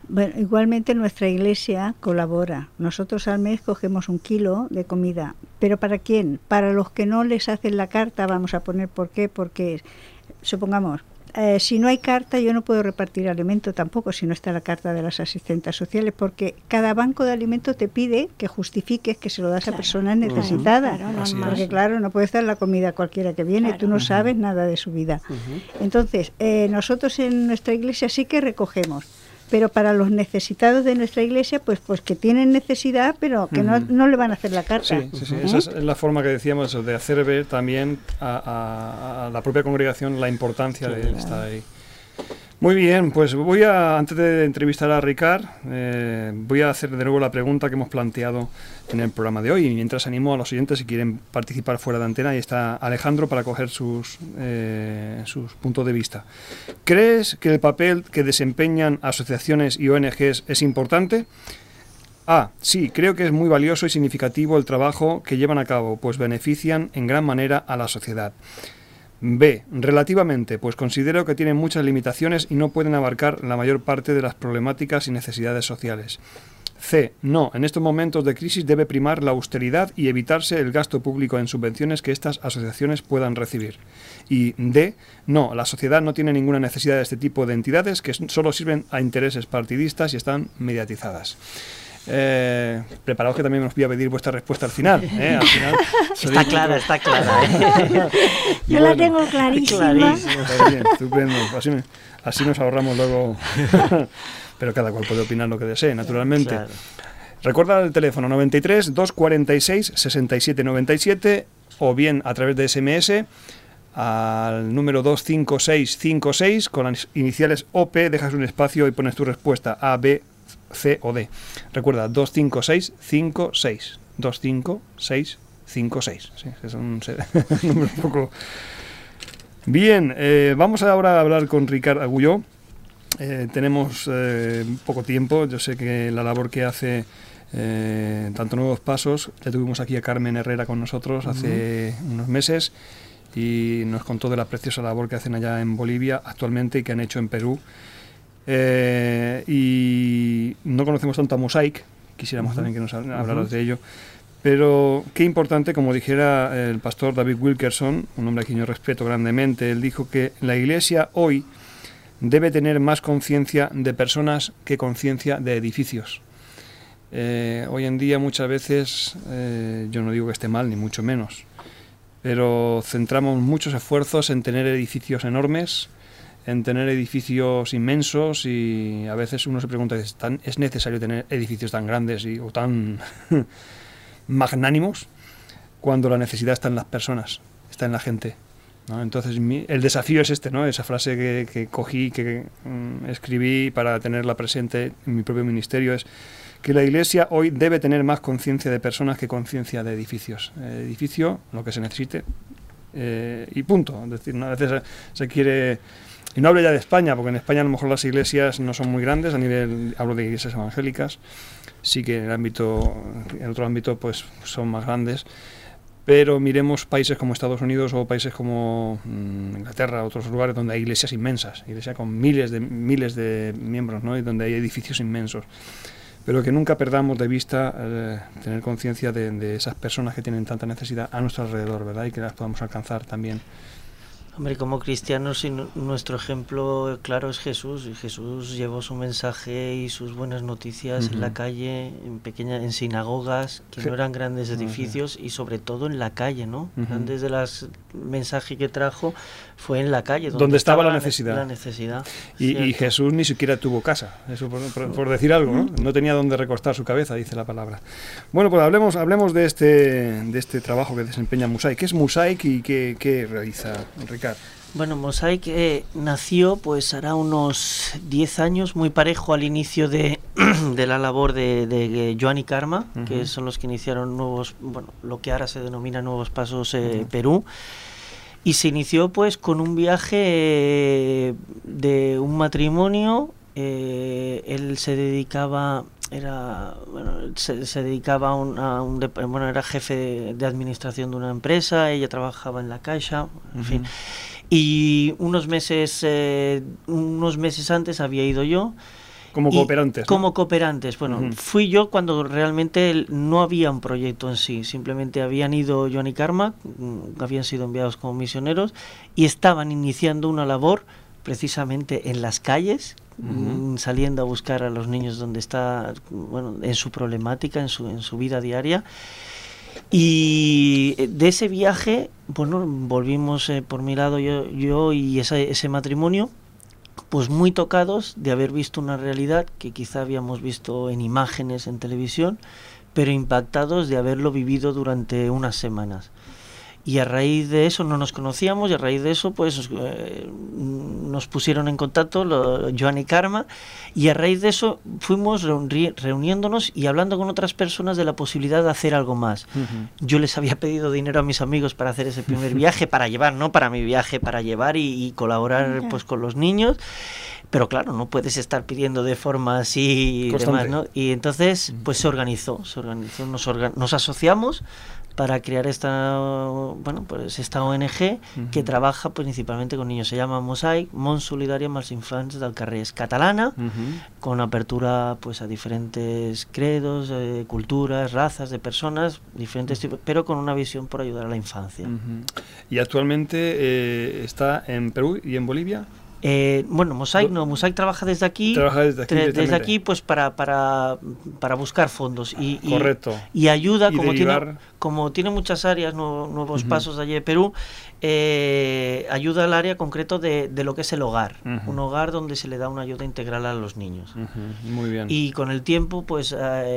Bueno, igualmente nuestra iglesia colabora. Nosotros al mes cogemos 1 kilo de comida. ¿Pero para quién? Para los que no les hacen la carta, vamos a poner por qué. Porque, supongamos, si no hay carta, yo no puedo repartir alimento tampoco si no está la carta de las asistentes sociales, porque cada banco de alimentos te pide que justifiques que se lo das a personas necesitadas. Porque claro, no puedes dar la comida a cualquiera que viene, tú no sabes nada de su vida. Entonces, nosotros en nuestra iglesia sí que recogemos. Pero para los necesitados de nuestra iglesia, pues que tienen necesidad, pero que no le van a hacer la carta. Sí. Esa es la forma que decíamos, de hacer ver también a la propia congregación la importancia de estar ahí. Muy bien, pues antes de entrevistar a Ricard, voy a hacer de nuevo la pregunta que hemos planteado en el programa de hoy, y mientras animo a los oyentes si quieren participar fuera de antena, y está Alejandro para coger sus puntos de vista. ¿Crees que el papel que desempeñan asociaciones y ONGs es importante? A. Sí, creo que es muy valioso y significativo el trabajo que llevan a cabo, pues benefician en gran manera a la sociedad. B. Relativamente, pues considero que tienen muchas limitaciones y no pueden abarcar la mayor parte de las problemáticas y necesidades sociales. C. No, en estos momentos de crisis debe primar la austeridad y evitarse el gasto público en subvenciones que estas asociaciones puedan recibir. Y D. No, la sociedad no tiene ninguna necesidad de este tipo de entidades que solo sirven a intereses partidistas y están mediatizadas. Preparaos que también os voy a pedir vuestra respuesta al final. Al final está clara. Yo la tengo clarísima. Bien, estupendo. Así nos ahorramos luego. Pero cada cual puede opinar lo que desee, naturalmente. Claro. Recuerda el teléfono 93 246 67 97 o bien a través de SMS al número 25656 con las iniciales OP, dejas un espacio y pones tu respuesta A, B, C o D. Recuerda, 25656. 25656. Sí, es un número un poco... Bien, vamos ahora a hablar con Ricard Agulló. Tenemos poco tiempo. Yo sé que la labor que hace tanto Nuevos Pasos, ya tuvimos aquí a Carmen Herrera con nosotros hace unos meses y nos contó de la preciosa labor que hacen allá en Bolivia actualmente y que han hecho en Perú. Y no conocemos tanto a Mosaic, quisiéramos también que nos hablaras de ello, pero qué importante, como dijera el pastor David Wilkerson, un hombre a quien yo respeto grandemente, él dijo que la Iglesia hoy debe tener más conciencia de personas que conciencia de edificios. Hoy en día muchas veces, yo no digo que esté mal, ni mucho menos, pero centramos muchos esfuerzos en tener edificios enormes, en tener edificios inmensos, y a veces uno se pregunta, ¿es necesario tener edificios tan grandes o tan magnánimos cuando la necesidad está en las personas, está en la gente, ¿no? Entonces el desafío es este, ¿no? Esa frase que cogí, que escribí para tenerla presente en mi propio ministerio, es que la Iglesia hoy debe tener más conciencia de personas que conciencia de edificios. Edificio, lo que se necesite, y punto. Es decir, a veces se quiere... Y no hablo ya de España, porque en España a lo mejor las iglesias no son muy grandes, hablo de iglesias evangélicas, sí que en otro ámbito pues son más grandes, pero miremos países como Estados Unidos o países como Inglaterra, otros lugares donde hay iglesias inmensas, iglesias con miles de miembros, ¿no? Y donde hay edificios inmensos, pero que nunca perdamos de vista tener conciencia de esas personas que tienen tanta necesidad a nuestro alrededor, ¿verdad? Y que las podamos alcanzar también. Hombre, como cristianos, nuestro ejemplo claro es Jesús, y Jesús llevó su mensaje y sus buenas noticias en la calle, en sinagogas, que no eran grandes edificios, y sobre todo en la calle, ¿no? Grandes de las mensajes que trajo fue en la calle, donde estaba la necesidad. Y Jesús ni siquiera tuvo casa, eso por decir algo, ¿no? No tenía donde recostar su cabeza, dice la palabra. Bueno, pues hablemos de este trabajo que desempeña Mosaic. ¿Qué es Mosaic y qué realiza Ricard? Bueno, Mosaic nació pues hará unos 10 años, muy parejo al inicio de la labor de Joan y Karma, que son los que iniciaron lo que ahora se denomina Nuevos Pasos Perú, y se inició pues con un viaje de un matrimonio. Él se dedicaba era jefe de administración de una empresa, ella trabajaba en la Caixa, en fin. Y unos meses antes había ido yo. Como cooperantes. ¿No? Como cooperantes. Bueno, fui yo cuando realmente no había un proyecto en sí. Simplemente habían ido Joan y Carme, habían sido enviados como misioneros y estaban iniciando una labor precisamente en las calles, saliendo a buscar a los niños donde está, bueno, en su problemática, en su vida diaria. Y de ese viaje, bueno, volvimos por mi lado yo y ese matrimonio, pues muy tocados de haber visto una realidad que quizá habíamos visto en imágenes en televisión, pero impactados de haberlo vivido durante unas semanas. Y a raíz de eso no nos conocíamos, y a raíz de eso pues nos pusieron en contacto Joan y Carme, y a raíz de eso fuimos reuniéndonos y hablando con otras personas de la posibilidad de hacer algo más. Yo les había pedido dinero a mis amigos para hacer ese primer viaje, para llevar, no para mi viaje, para llevar y colaborar pues con los niños. Pero claro, no puedes estar pidiendo de forma así y demás, ¿no? Y entonces pues se organizó, nos asociamos para crear esta ONG que trabaja principalmente con niños. Se llama Mosaic, Mons Solidària amb els Infants del Carrer. Es catalana, con apertura pues a diferentes credos, culturas, razas de personas, diferentes tipos, pero con una visión por ayudar a la infancia. ¿Y actualmente está en Perú y en Bolivia? Bueno, Mosaic trabaja desde aquí. Desde aquí pues para buscar fondos y ayuda, como tiene muchas áreas, nuevos pasos allí de Perú, ayuda al área concreto de lo que es el hogar, un hogar donde se le da una ayuda integral a los niños. Muy bien. Y con el tiempo pues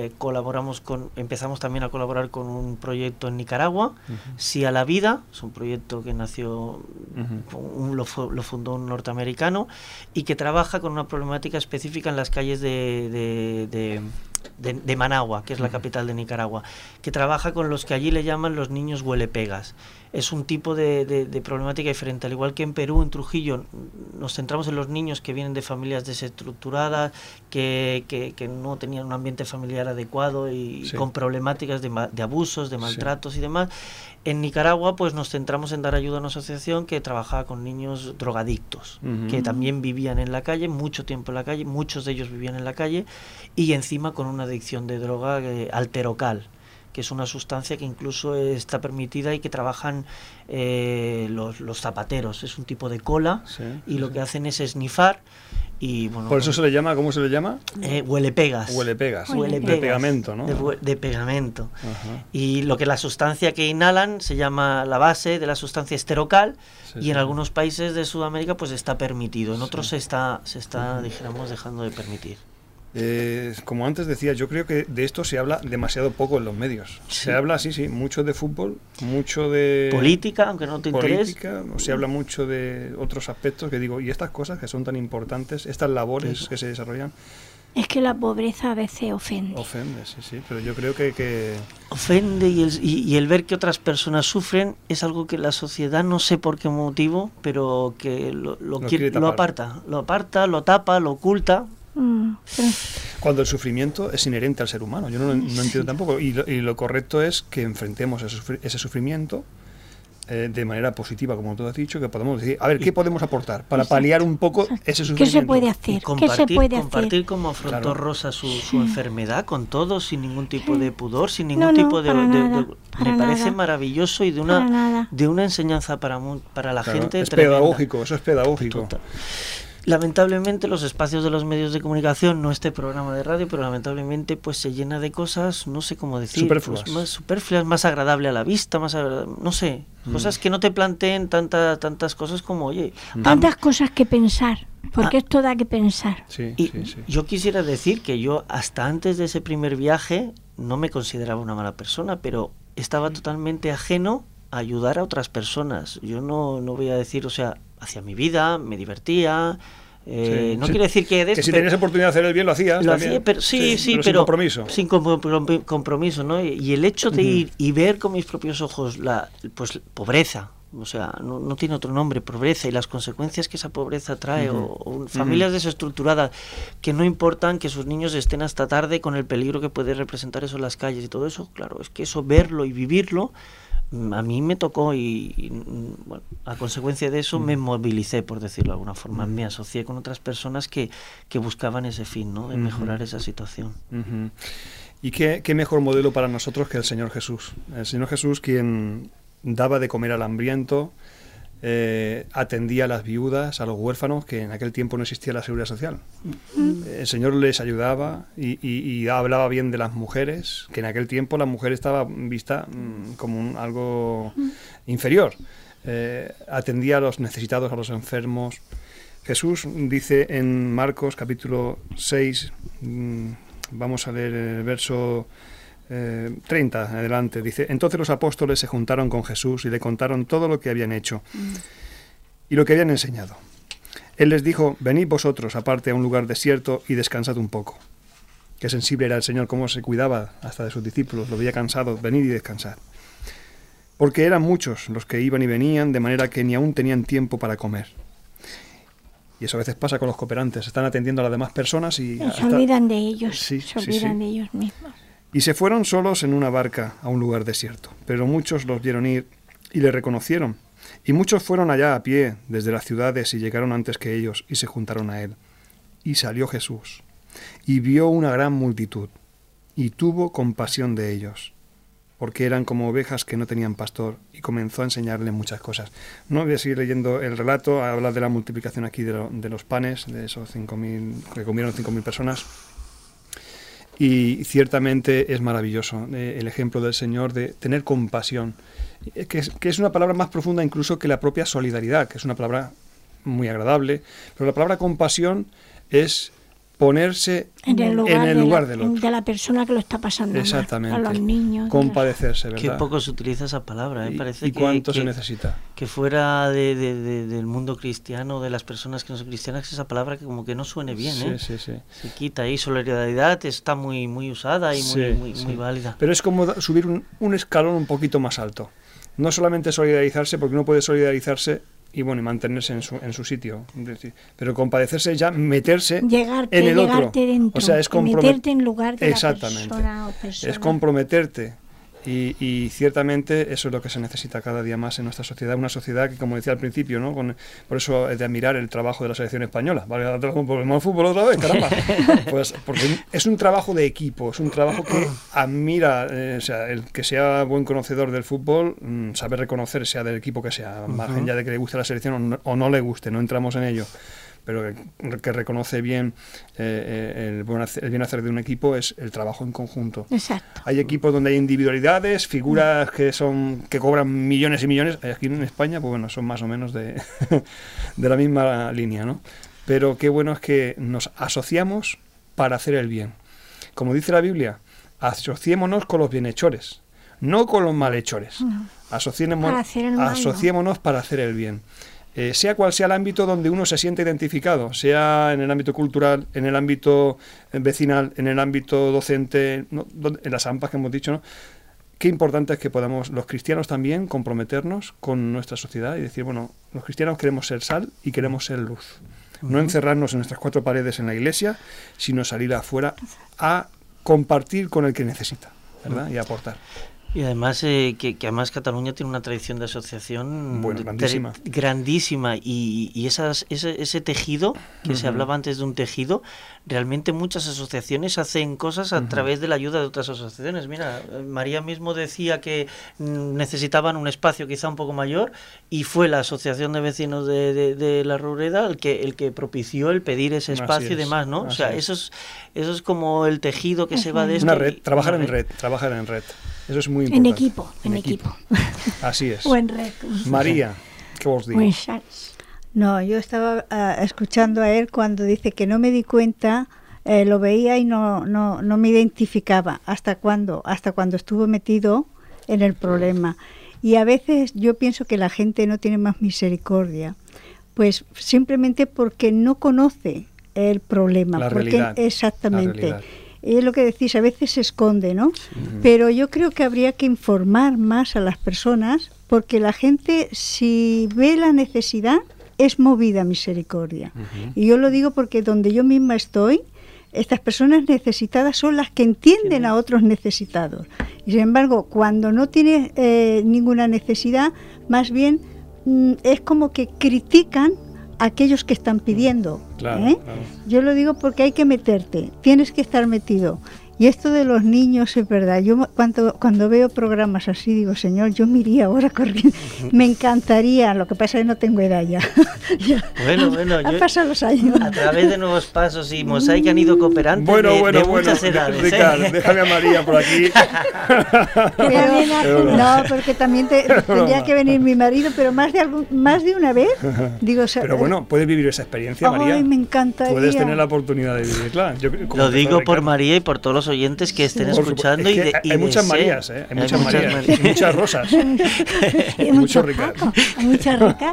empezamos también a colaborar con un proyecto en Nicaragua, Sí a la Vida, es un proyecto que nació, lo fundó un norteamericano y que trabaja con una problemática específica en las calles de Managua, que es la capital de Nicaragua, que trabaja con los que allí le llaman los niños huelepegas. Es un tipo de problemática diferente. Al igual que en Perú, en Trujillo, nos centramos en los niños que vienen de familias desestructuradas, que no tenían un ambiente familiar adecuado y con problemáticas de abusos, de maltratos y demás. En Nicaragua pues nos centramos en dar ayuda a una asociación que trabajaba con niños drogadictos, que también vivían en la calle, mucho tiempo en la calle, muchos de ellos vivían en la calle, y encima con una adicción de droga, Alterocal, que es una sustancia que incluso está permitida y que trabajan los zapateros. Es un tipo de cola y lo que hacen es esnifar. Y, bueno, por eso se le llama, ¿cómo se le llama? Huelepegas. Huelepegas. De pegamento, ¿no? De pegamento. Y la sustancia que inhalan se llama, la base de la sustancia Esterocal, y en algunos países de Sudamérica pues está permitido, en otros se está dijéramos, dejando de permitir. Como antes decía, yo creo que de esto se habla demasiado poco en los medios. Se habla, mucho de fútbol, mucho de política, aunque no te interese. Se habla mucho de otros aspectos que digo, y estas cosas que son tan importantes, estas labores que se desarrollan. Es que la pobreza a veces ofende. Ofende, sí, pero yo creo que ofende, y el ver que otras personas sufren es algo que la sociedad, no sé por qué motivo, pero que lo aparta, lo tapa, lo oculta. Cuando el sufrimiento es inherente al ser humano, yo no entiendo tampoco, y lo correcto es que enfrentemos ese sufrimiento de manera positiva, como tú has dicho, que podemos decir, a ver, ¿qué podemos aportar para paliar un poco ese sufrimiento? ¿Qué se puede hacer? Compartir cómo afrontó Rosa su enfermedad con todo, sin ningún tipo de pudor, sin ningún tipo de me parece maravilloso y de una enseñanza para la gente. Es pedagógico, eso es pedagógico. Total. Lamentablemente los espacios de los medios de comunicación, no este programa de radio, pero lamentablemente pues se llena de cosas, no sé cómo decir, superfluas, más agradable a la vista, no sé, cosas que no te planteen tantas cosas como, oye, tantas cosas que pensar, porque esto da que pensar. Yo quisiera decir que yo hasta antes de ese primer viaje no me consideraba una mala persona, pero estaba totalmente ajeno a ayudar a otras personas. Yo no voy a decir, hacia mi vida, me divertía, no quiere decir que si tenías oportunidad de hacer el bien lo hacías también. Pero sin compromiso. Sin compromiso, ¿no? Y el hecho de ir y ver con mis propios ojos la pobreza, no tiene otro nombre, pobreza, y las consecuencias que esa pobreza trae, o familias desestructuradas que no importan que sus niños estén hasta tarde con el peligro que puede representar eso en las calles y todo eso, claro, es que eso, verlo y vivirlo, a mí me tocó y bueno, a consecuencia de eso me movilicé, por decirlo de alguna forma. Me asocié con otras personas que buscaban ese fin, ¿no? De mejorar esa situación. ¿Y qué mejor modelo para nosotros que el Señor Jesús? El Señor Jesús, quien daba de comer al hambriento, atendía a las viudas, a los huérfanos, que en aquel tiempo no existía la seguridad social. El Señor les ayudaba y hablaba bien de las mujeres, que en aquel tiempo la mujer estaba vista como algo inferior. Atendía a los necesitados, a los enfermos. Jesús dice en Marcos capítulo 6, vamos a leer el verso 30 adelante, dice: entonces los apóstoles se juntaron con Jesús y le contaron todo lo que habían hecho y lo que habían enseñado. Él les dijo: venid vosotros aparte a un lugar desierto y descansad un poco. Qué sensible era el Señor, cómo se cuidaba hasta de sus discípulos, lo veía cansado: venid y descansad. Porque eran muchos los que iban y venían, de manera que ni aún tenían tiempo para comer. Y eso a veces pasa con los cooperantes, están atendiendo a las demás personas y se olvidan de ellos, sí, se olvidan de ellos mismos. Y se fueron solos en una barca a un lugar desierto, pero muchos los vieron ir y le reconocieron. Y muchos fueron allá a pie desde las ciudades y llegaron antes que ellos y se juntaron a él. Y salió Jesús y vio una gran multitud y tuvo compasión de ellos, porque eran como ovejas que no tenían pastor, y comenzó a enseñarles muchas cosas. No voy a seguir leyendo el relato, habla de la multiplicación aquí de los panes, de esos 5.000, que comieron 5.000 personas. Y ciertamente es maravilloso el ejemplo del Señor de tener compasión, que es una palabra más profunda incluso que la propia solidaridad, que es una palabra muy agradable, pero la palabra compasión es ponerse en el lugar del otro. De la persona que lo está pasando exactamente. mal, a los niños. Compadecerse, ¿verdad? Qué poco se utiliza esa palabra, parece ¿Y cuánto se necesita? Que fuera del mundo cristiano, de las personas que no son cristianas, esa palabra que como que no suene bien, sí. Se quita ahí. Solidaridad está muy usada y muy válida. Pero es como subir un escalón un poquito más alto. No solamente solidarizarse, porque uno puede solidarizarse y mantenerse en su sitio, pero compadecerse ya, meterse en el otro, dentro, o sea, es meterte en lugar de exactamente. La persona o persona. Es comprometerte y ciertamente eso es lo que se necesita cada día más en nuestra sociedad, una sociedad que, como decía al principio, ¿no? Por eso es de admirar el trabajo de la selección española. Vale, volvemos al fútbol otra vez, caramba. Pues porque es un trabajo de equipo, es un trabajo que admira, o sea, el que sea buen conocedor del fútbol sabe reconocer, sea del equipo que sea, margen ya de que le guste la selección o no le guste, no entramos en ello, pero que reconoce bien el bien hacer de un equipo es el trabajo en conjunto. Exacto. Hay equipos donde hay individualidades, figuras que cobran millones y millones. Aquí en España, pues son más o menos de la misma línea, ¿no? Pero qué bueno es que nos asociamos para hacer el bien. Como dice la Biblia, asociémonos con los bienhechores, no con los malhechores. No. Asociémonos para hacer el bien. Sea cual sea el ámbito donde uno se siente identificado, sea en el ámbito cultural, en el ámbito vecinal, en el ámbito docente, en las AMPAs que hemos dicho, ¿no? Qué importante es que podamos, los cristianos también, comprometernos con nuestra sociedad y decir, los cristianos queremos ser sal y queremos ser luz. No encerrarnos en nuestras cuatro paredes en la iglesia, sino salir afuera a compartir con el que necesita, ¿verdad? Y aportar. Y además que además Cataluña tiene una tradición de asociación grandísima y ese tejido que se hablaba antes de un tejido, realmente muchas asociaciones hacen cosas a través de la ayuda de otras asociaciones. Mira, María mismo decía que necesitaban un espacio quizá un poco mayor y fue la asociación de vecinos de La Roureda el que propició el pedir ese espacio y demás, ¿no? O sea, eso es como el tejido que se va de esto. Una red, trabajar en red. Eso es muy importante. En equipo. Así es. O en red. María, ¿qué os digo? No, yo estaba escuchando a él cuando dice que no me di cuenta, lo veía y no me identificaba hasta cuando estuvo metido en el problema. Y a veces yo pienso que la gente no tiene más misericordia, pues simplemente porque no conoce el problema. La realidad. Exactamente. La realidad. Es lo que decís, a veces se esconde, ¿no? Sí. Pero yo creo que habría que informar más a las personas, porque la gente, si ve la necesidad, es movida a misericordia. Y yo lo digo porque donde yo misma estoy, estas personas necesitadas son las que entienden a otros necesitados. Y sin embargo, cuando no tienes ninguna necesidad, más bien es como que critican a aquellos que están pidiendo. Claro, Claro. Yo lo digo porque hay que meterte, tienes que estar metido. Y esto de los niños es verdad. Yo cuando veo programas así digo, Señor, yo me iría ahora corriendo. Me encantaría, lo que pasa es que no tengo edad ya. Bueno, Han pasado los años. A través de Nuevos Pasos y Mosaic han ido cooperantes de muchas edades. Ricardo, déjame a María por aquí. No, porque también tendría que venir mi marido, pero más de una vez. Digo, pero bueno, puedes vivir esa experiencia, María. Ay, me encantaría. Puedes tener la oportunidad de vivirla. Lo digo por María y por todos los oyentes que estén escuchando. Es que hay muchas Marías, ¿eh? Hay muchas Marías, hay muchas Rosas. Hay muchos Ricardo. Hay muchas Ricas.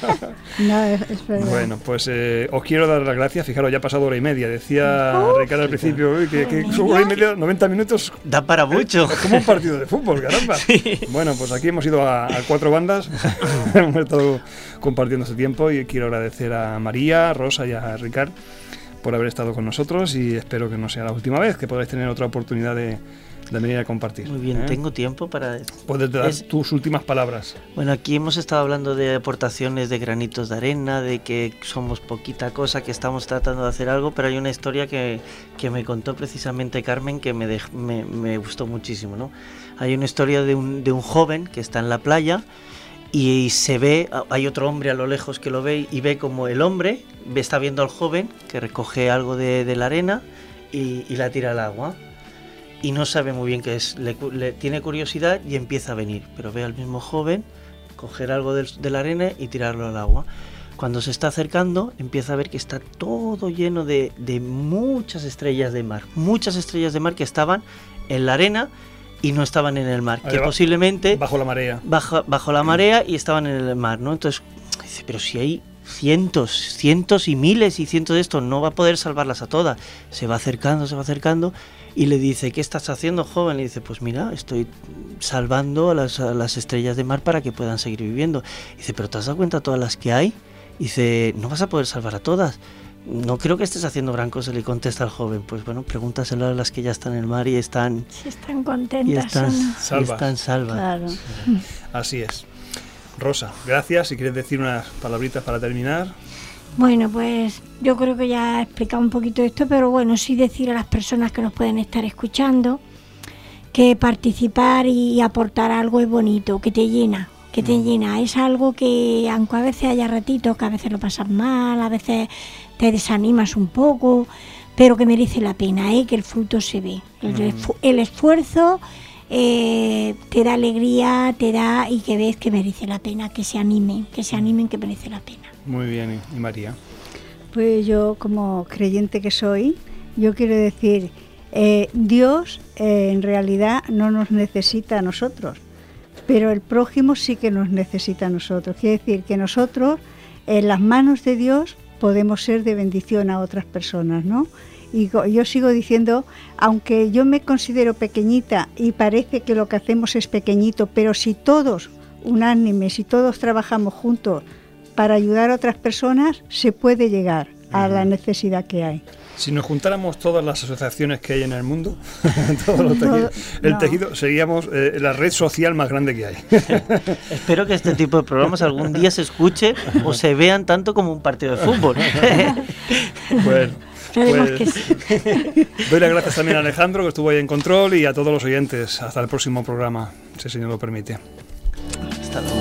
No, es verdad. Bueno, pues os quiero dar las gracias. Fijaros, ya ha pasado hora y media. Decía Ricardo al principio que hora y media, 90 minutos. Da para mucho. Es como un partido de fútbol, caramba. Sí. Bueno, pues aquí hemos ido a 4 bandas. Hemos estado compartiendo este tiempo y quiero agradecer a María, a Rosa y a Ricardo por haber estado con nosotros y espero que no sea la última vez, que podáis tener otra oportunidad de venir a compartir. Muy bien, tengo tiempo para... Puedes dar tus últimas palabras. Bueno, aquí hemos estado hablando de aportaciones de granitos de arena, de que somos poquita cosa, que estamos tratando de hacer algo, pero hay una historia que me contó precisamente Carmen que me gustó muchísimo, ¿no? Hay una historia de un joven que está en la playa y se ve, hay otro hombre a lo lejos que lo ve y ve como el hombre está viendo al joven que recoge algo de la arena y la tira al agua y no sabe muy bien qué es, le tiene curiosidad y empieza a venir, pero ve al mismo joven coger algo de la arena y tirarlo al agua. Cuando se está acercando empieza a ver que está todo lleno de muchas estrellas de mar que estaban en la arena y no estaban en el mar, que posiblemente bajo la marea. Bajo la marea y estaban en el mar, ¿no? Entonces dice, pero si hay cientos y miles y cientos de estos, no va a poder salvarlas a todas. Se va acercando y le dice, ¿qué estás haciendo, joven? Le dice, pues mira, estoy salvando a las estrellas de mar para que puedan seguir viviendo. Dice, pero ¿te has dado cuenta de todas las que hay? Dice, no vas a poder salvar a todas. No creo que estés haciendo gran cosa, le contesta el joven. Pues bueno, pregúntaselo a las que ya están en el mar y están... Si están contentas. Y están salvas. Claro. Así es. Rosa, gracias. Si quieres decir unas palabritas para terminar. Bueno, pues yo creo que ya he explicado un poquito esto, pero bueno, sí decir a las personas que nos pueden estar escuchando que participar y aportar algo es bonito, que te llena. Es algo que, aunque a veces haya ratitos, que a veces lo pasas mal, a veces te desanimas un poco, pero que merece la pena, que el fruto se ve. El esfuerzo te da alegría, y que ves que merece la pena, que se animen, que merece la pena. Muy bien, ¿y María? Pues yo, como creyente que soy, yo quiero decir, Dios en realidad no nos necesita a nosotros, pero el prójimo sí que nos necesita a nosotros. Quiere decir que nosotros, en las manos de Dios, podemos ser de bendición a otras personas, ¿no? Y yo sigo diciendo, aunque yo me considero pequeñita y parece que lo que hacemos es pequeñito, pero si todos, unánimes, si todos trabajamos juntos para ayudar a otras personas, se puede llegar a la necesidad que hay. Si nos juntáramos todas las asociaciones que hay en el mundo, tejido, seríamos la red social más grande que hay. Espero que este tipo de programas algún día se escuche o se vean tanto como un partido de fútbol. Bueno, pues, doy las gracias también a Alejandro, que estuvo ahí en control, y a todos los oyentes. Hasta el próximo programa, si el Señor lo permite. Hasta luego.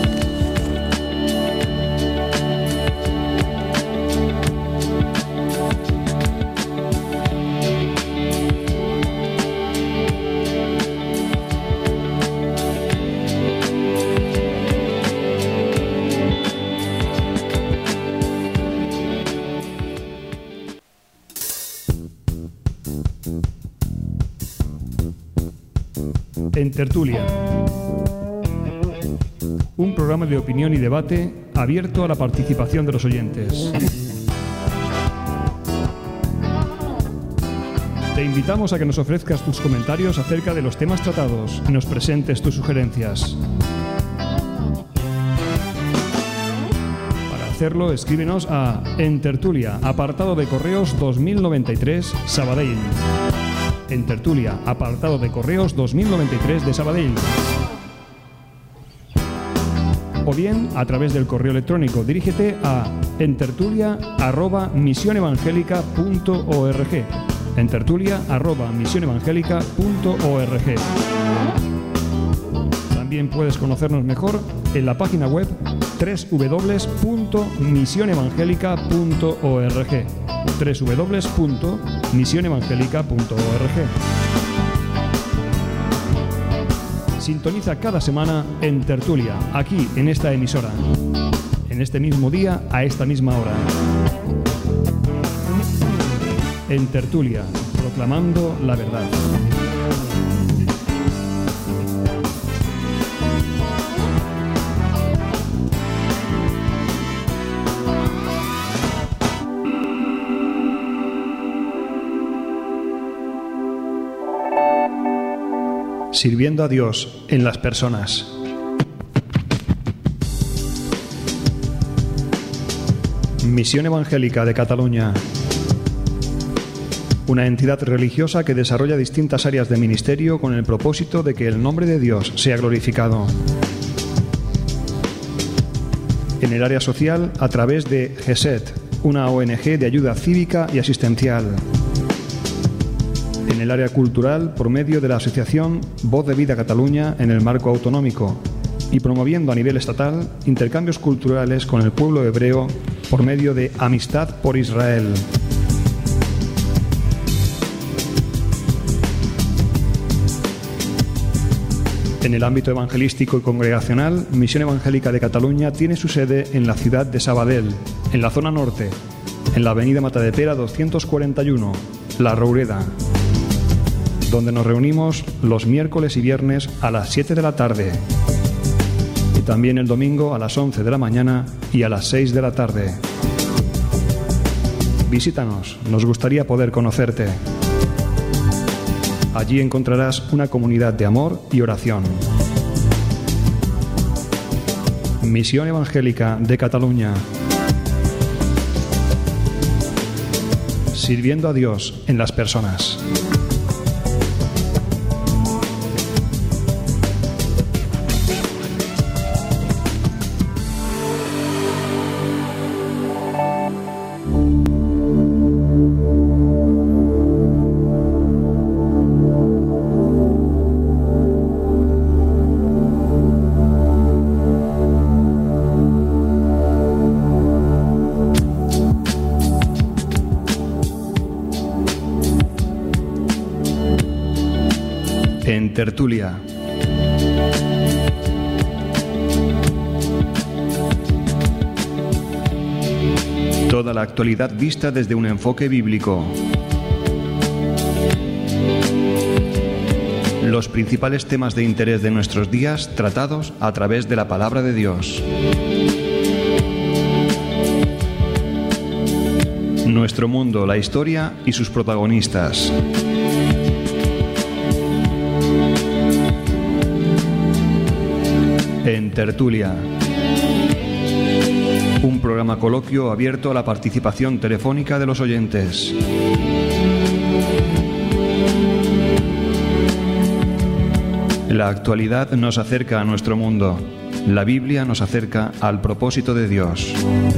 En Tertulia, un programa de opinión y debate abierto a la participación de los oyentes. Te invitamos a que nos ofrezcas tus comentarios acerca de los temas tratados y nos presentes tus sugerencias. Para hacerlo, escríbenos a En Tertulia, apartado de correos 2093, Sabadell. En Tertulia, apartado de correos 2093 de Sabadell. O bien a través del correo electrónico, dirígete a entertulia@misionevangelica.org. entertulia@misionevangelica.org. También puedes conocernos mejor en la página web www.misionevangelica.org. www.misionevangelica.org. Sintoniza cada semana En Tertulia, aquí en esta emisora, en este mismo día, a esta misma hora. En Tertulia, proclamando la verdad. Sirviendo a Dios en las personas. Misión Evangélica de Cataluña. Una entidad religiosa que desarrolla distintas áreas de ministerio con el propósito de que el nombre de Dios sea glorificado. En el área social, a través de GESET, una ONG de ayuda cívica y asistencial. En el área cultural, por medio de la asociación Voz de Vida Cataluña en el marco autonómico, y promoviendo a nivel estatal intercambios culturales con el pueblo hebreo por medio de Amistad por Israel. En el ámbito evangelístico y congregacional, Misión Evangélica de Cataluña tiene su sede en la ciudad de Sabadell, en la zona norte, en la avenida Matadepera 241, La Roureda, donde nos reunimos los miércoles y viernes a las 7 de la tarde y también el domingo a las 11 de la mañana y a las 6 de la tarde. Visítanos, nos gustaría poder conocerte. Allí encontrarás una comunidad de amor y oración. Misión Evangélica de Cataluña. Sirviendo a Dios en las personas. En Tertulia. Toda la actualidad vista desde un enfoque bíblico. Los principales temas de interés de nuestros días tratados a través de la palabra de Dios. Nuestro mundo, la historia y sus protagonistas. En Tertulia. Un programa coloquio abierto a la participación telefónica de los oyentes. La actualidad nos acerca a nuestro mundo. La Biblia nos acerca al propósito de Dios.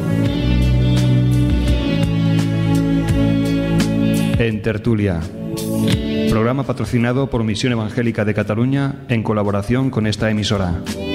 En Tertulia. Programa patrocinado por Misión Evangélica de Cataluña en colaboración con esta emisora.